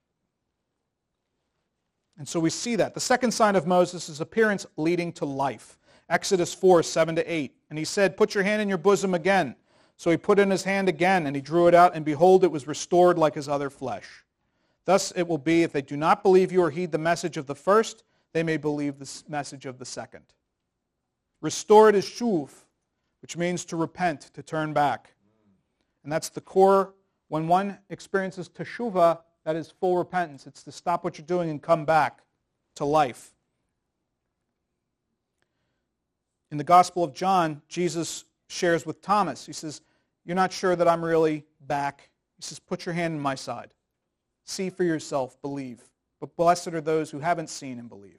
And so we see that. The second sign of Moses is appearance leading to life. Exodus four, seven to eight. And he said, put your hand in your bosom again. So he put in his hand again, and he drew it out, and behold, it was restored like his other flesh. Thus it will be, if they do not believe you or heed the message of the first, they may believe the message of the second. Restored is shuv, which means to repent, to turn back. And that's the core When one experiences teshuvah, that is full repentance. It's to stop what you're doing and come back to life. In the Gospel of John, Jesus shares with Thomas. He says, you're not sure that I'm really back. He says, put your hand in my side. See for yourself, believe. But blessed are those who haven't seen and believed.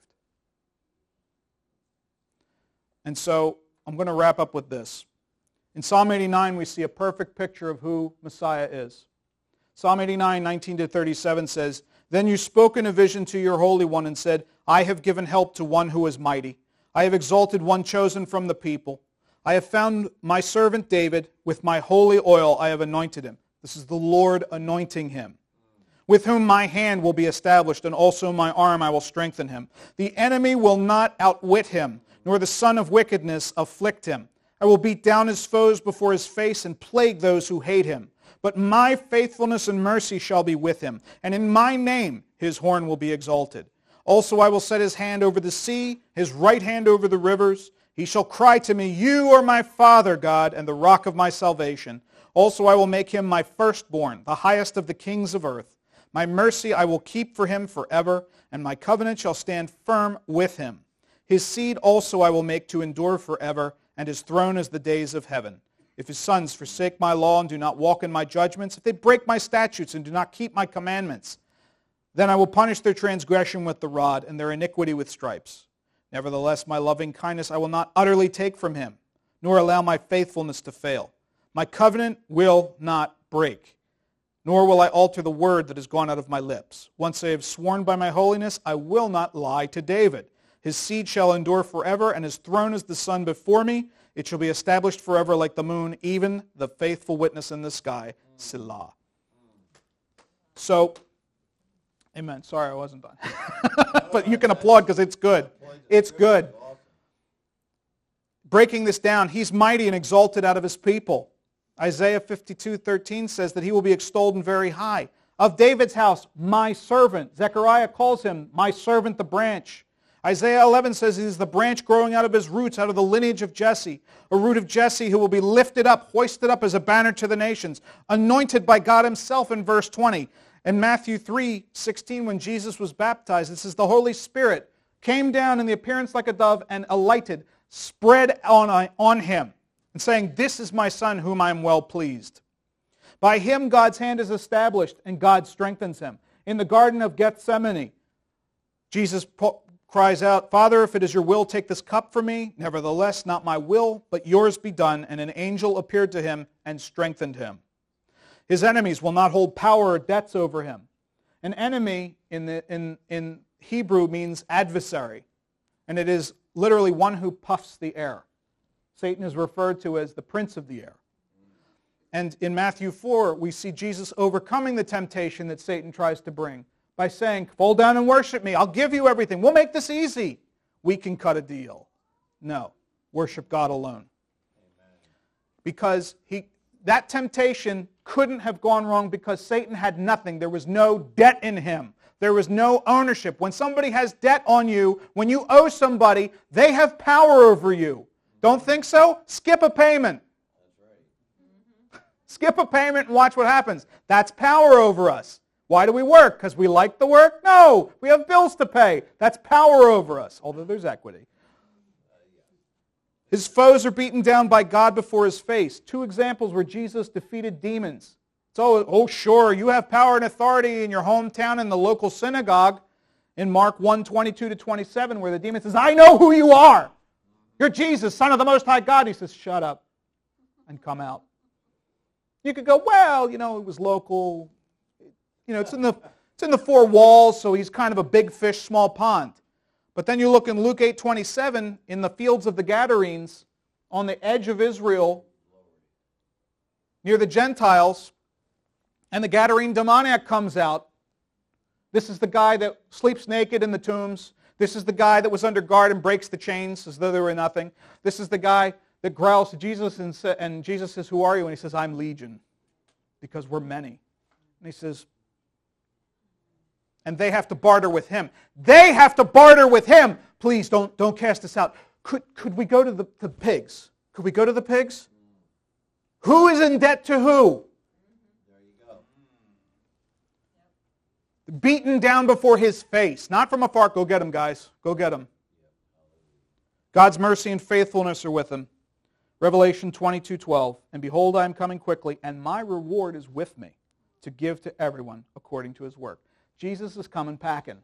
And so I'm going to wrap up with this. In Psalm eighty-nine, we see a perfect picture of who Messiah is. Psalm eighty-nine, nineteen to thirty-seven says, then you spoke in a vision to your Holy One and said, I have given help to one who is mighty. I have exalted one chosen from the people. I have found my servant David. With my holy oil I have anointed him. This is the Lord anointing him. With whom my hand will be established, and also my arm I will strengthen him. The enemy will not outwit him, nor the son of wickedness afflict him. I will beat down his foes before his face and plague those who hate him. But my faithfulness and mercy shall be with him, and in my name his horn will be exalted. Also I will set his hand over the sea, his right hand over the rivers. He shall cry to me, you are my Father, God, and the rock of my salvation. Also I will make him my firstborn, the highest of the kings of earth. My mercy I will keep for him forever, and my covenant shall stand firm with him. His seed also I will make to endure forever, and his throne as the days of heaven. If his sons forsake my law and do not walk in my judgments, if they break my statutes and do not keep my commandments, then I will punish their transgression with the rod and their iniquity with stripes. Nevertheless, my loving kindness I will not utterly take from him, nor allow my faithfulness to fail. My covenant will not break, nor will I alter the word that has gone out of my lips. Once I have sworn by my holiness, I will not lie to David. His seed shall endure forever, and his throne is the sun before me. It shall be established forever like the moon, even the faithful witness in the sky. Selah. So, amen. Sorry, I wasn't done. But you can applaud because it's good. It's good. Breaking this down, he's mighty and exalted out of his people. Isaiah fifty-two thirteen says that he will be extolled and very high. Of David's house, my servant. Zechariah calls him my servant, the branch. Isaiah eleven says he is the branch growing out of his roots, out of the lineage of Jesse. A root of Jesse who will be lifted up, hoisted up as a banner to the nations. Anointed by God himself in verse twenty. In Matthew three sixteen, when Jesus was baptized, it says the Holy Spirit came down in the appearance like a dove and alighted, spread on, on him, and saying, this is my son whom I am well pleased. By him God's hand is established and God strengthens him. In the Garden of Gethsemane, Jesus po- cries out, Father, if it is your will, take this cup from me. Nevertheless, not my will, but yours be done. And an angel appeared to him and strengthened him. His enemies will not hold power or debts over him. An enemy in, the, in, in Hebrew means adversary, and it is literally one who puffs the air. Satan is referred to as the prince of the air. And in Matthew four, we see Jesus overcoming the temptation that Satan tries to bring by saying, fall down and worship me. I'll give you everything. We'll make this easy. We can cut a deal. No, worship God alone. Amen. Because he, that temptation couldn't have gone wrong because Satan had nothing. There was no debt in him. There was no ownership. When somebody has debt on you, when you owe somebody, they have power over you. Don't think so? Skip a payment. That's right. Skip a payment and watch what happens. That's power over us. Why do we work? Because we like the work? No. We have bills to pay. That's power over us, although there's equity. His foes are beaten down by God before his face. Two examples where Jesus defeated demons. So, oh sure, you have power and authority in your hometown in the local synagogue in Mark one, twenty-two to twenty-seven, where the demon says, I know who you are. You're Jesus, Son of the Most High God. He says, shut up and come out. You could go, well, you know, it was local. You know, it's in the, it's in the four walls, so he's kind of a big fish, small pond. But then you look in Luke eight twenty-seven, in the fields of the Gadarenes, on the edge of Israel, near the Gentiles, and the Gadarene demoniac comes out. This is the guy that sleeps naked in the tombs. This is the guy that was under guard and breaks the chains as though they were nothing. This is the guy that growls to Jesus and, sa- and Jesus says, who are you? And he says, I'm Legion, because we're many. And he says, and they have to barter with him. They have to barter with him. Please don't, don't cast us out. Could, could we go to the, the pigs? Could we go to the pigs? Who is in debt to who? beaten down before his face. Not from afar. Go get him, guys. Go get him. God's mercy and faithfulness are with him. Revelation twenty-two twelve. And behold, I am coming quickly, and my reward is with me to give to everyone according to his work. Jesus is coming packing.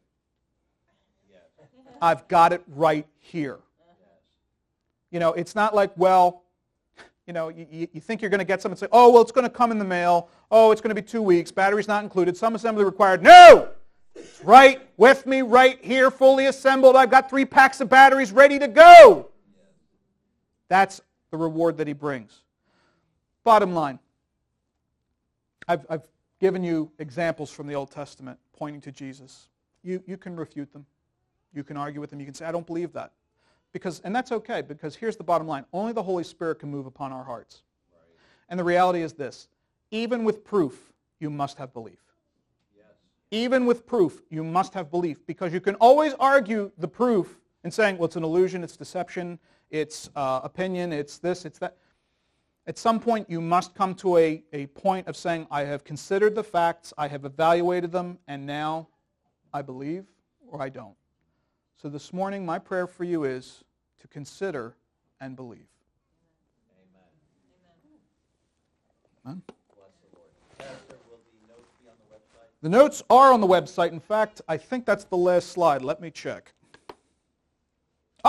I've got it right here. You know, it's not like, well, you know, you, you think you're going to get something and say, oh, well, it's going to come in the mail. Oh, it's going to be two weeks. Batteries not included. Some assembly required. No! It's right with me, right here, fully assembled. I've got three packs of batteries ready to go. That's the reward that he brings. Bottom line, I've, I've given you examples from the Old Testament pointing to Jesus. You, you can refute them. You can argue with them. You can say, I don't believe that. Because, and that's okay, because here's the bottom line. Only the Holy Spirit can move upon our hearts. Right. And the reality is this. Even with proof, you must have belief. Yes. Even with proof, you must have belief. Because you can always argue the proof and saying, well, it's an illusion, it's deception, it's uh, opinion, it's this, it's that. At some point, you must come to a, a point of saying, I have considered the facts, I have evaluated them, and now I believe or I don't. So this morning, my prayer for you is to consider and believe. Amen. Amen. Bless the Lord. Pastor, will the notes be on the website? The notes are on the website. In fact, I think that's the last slide. Let me check.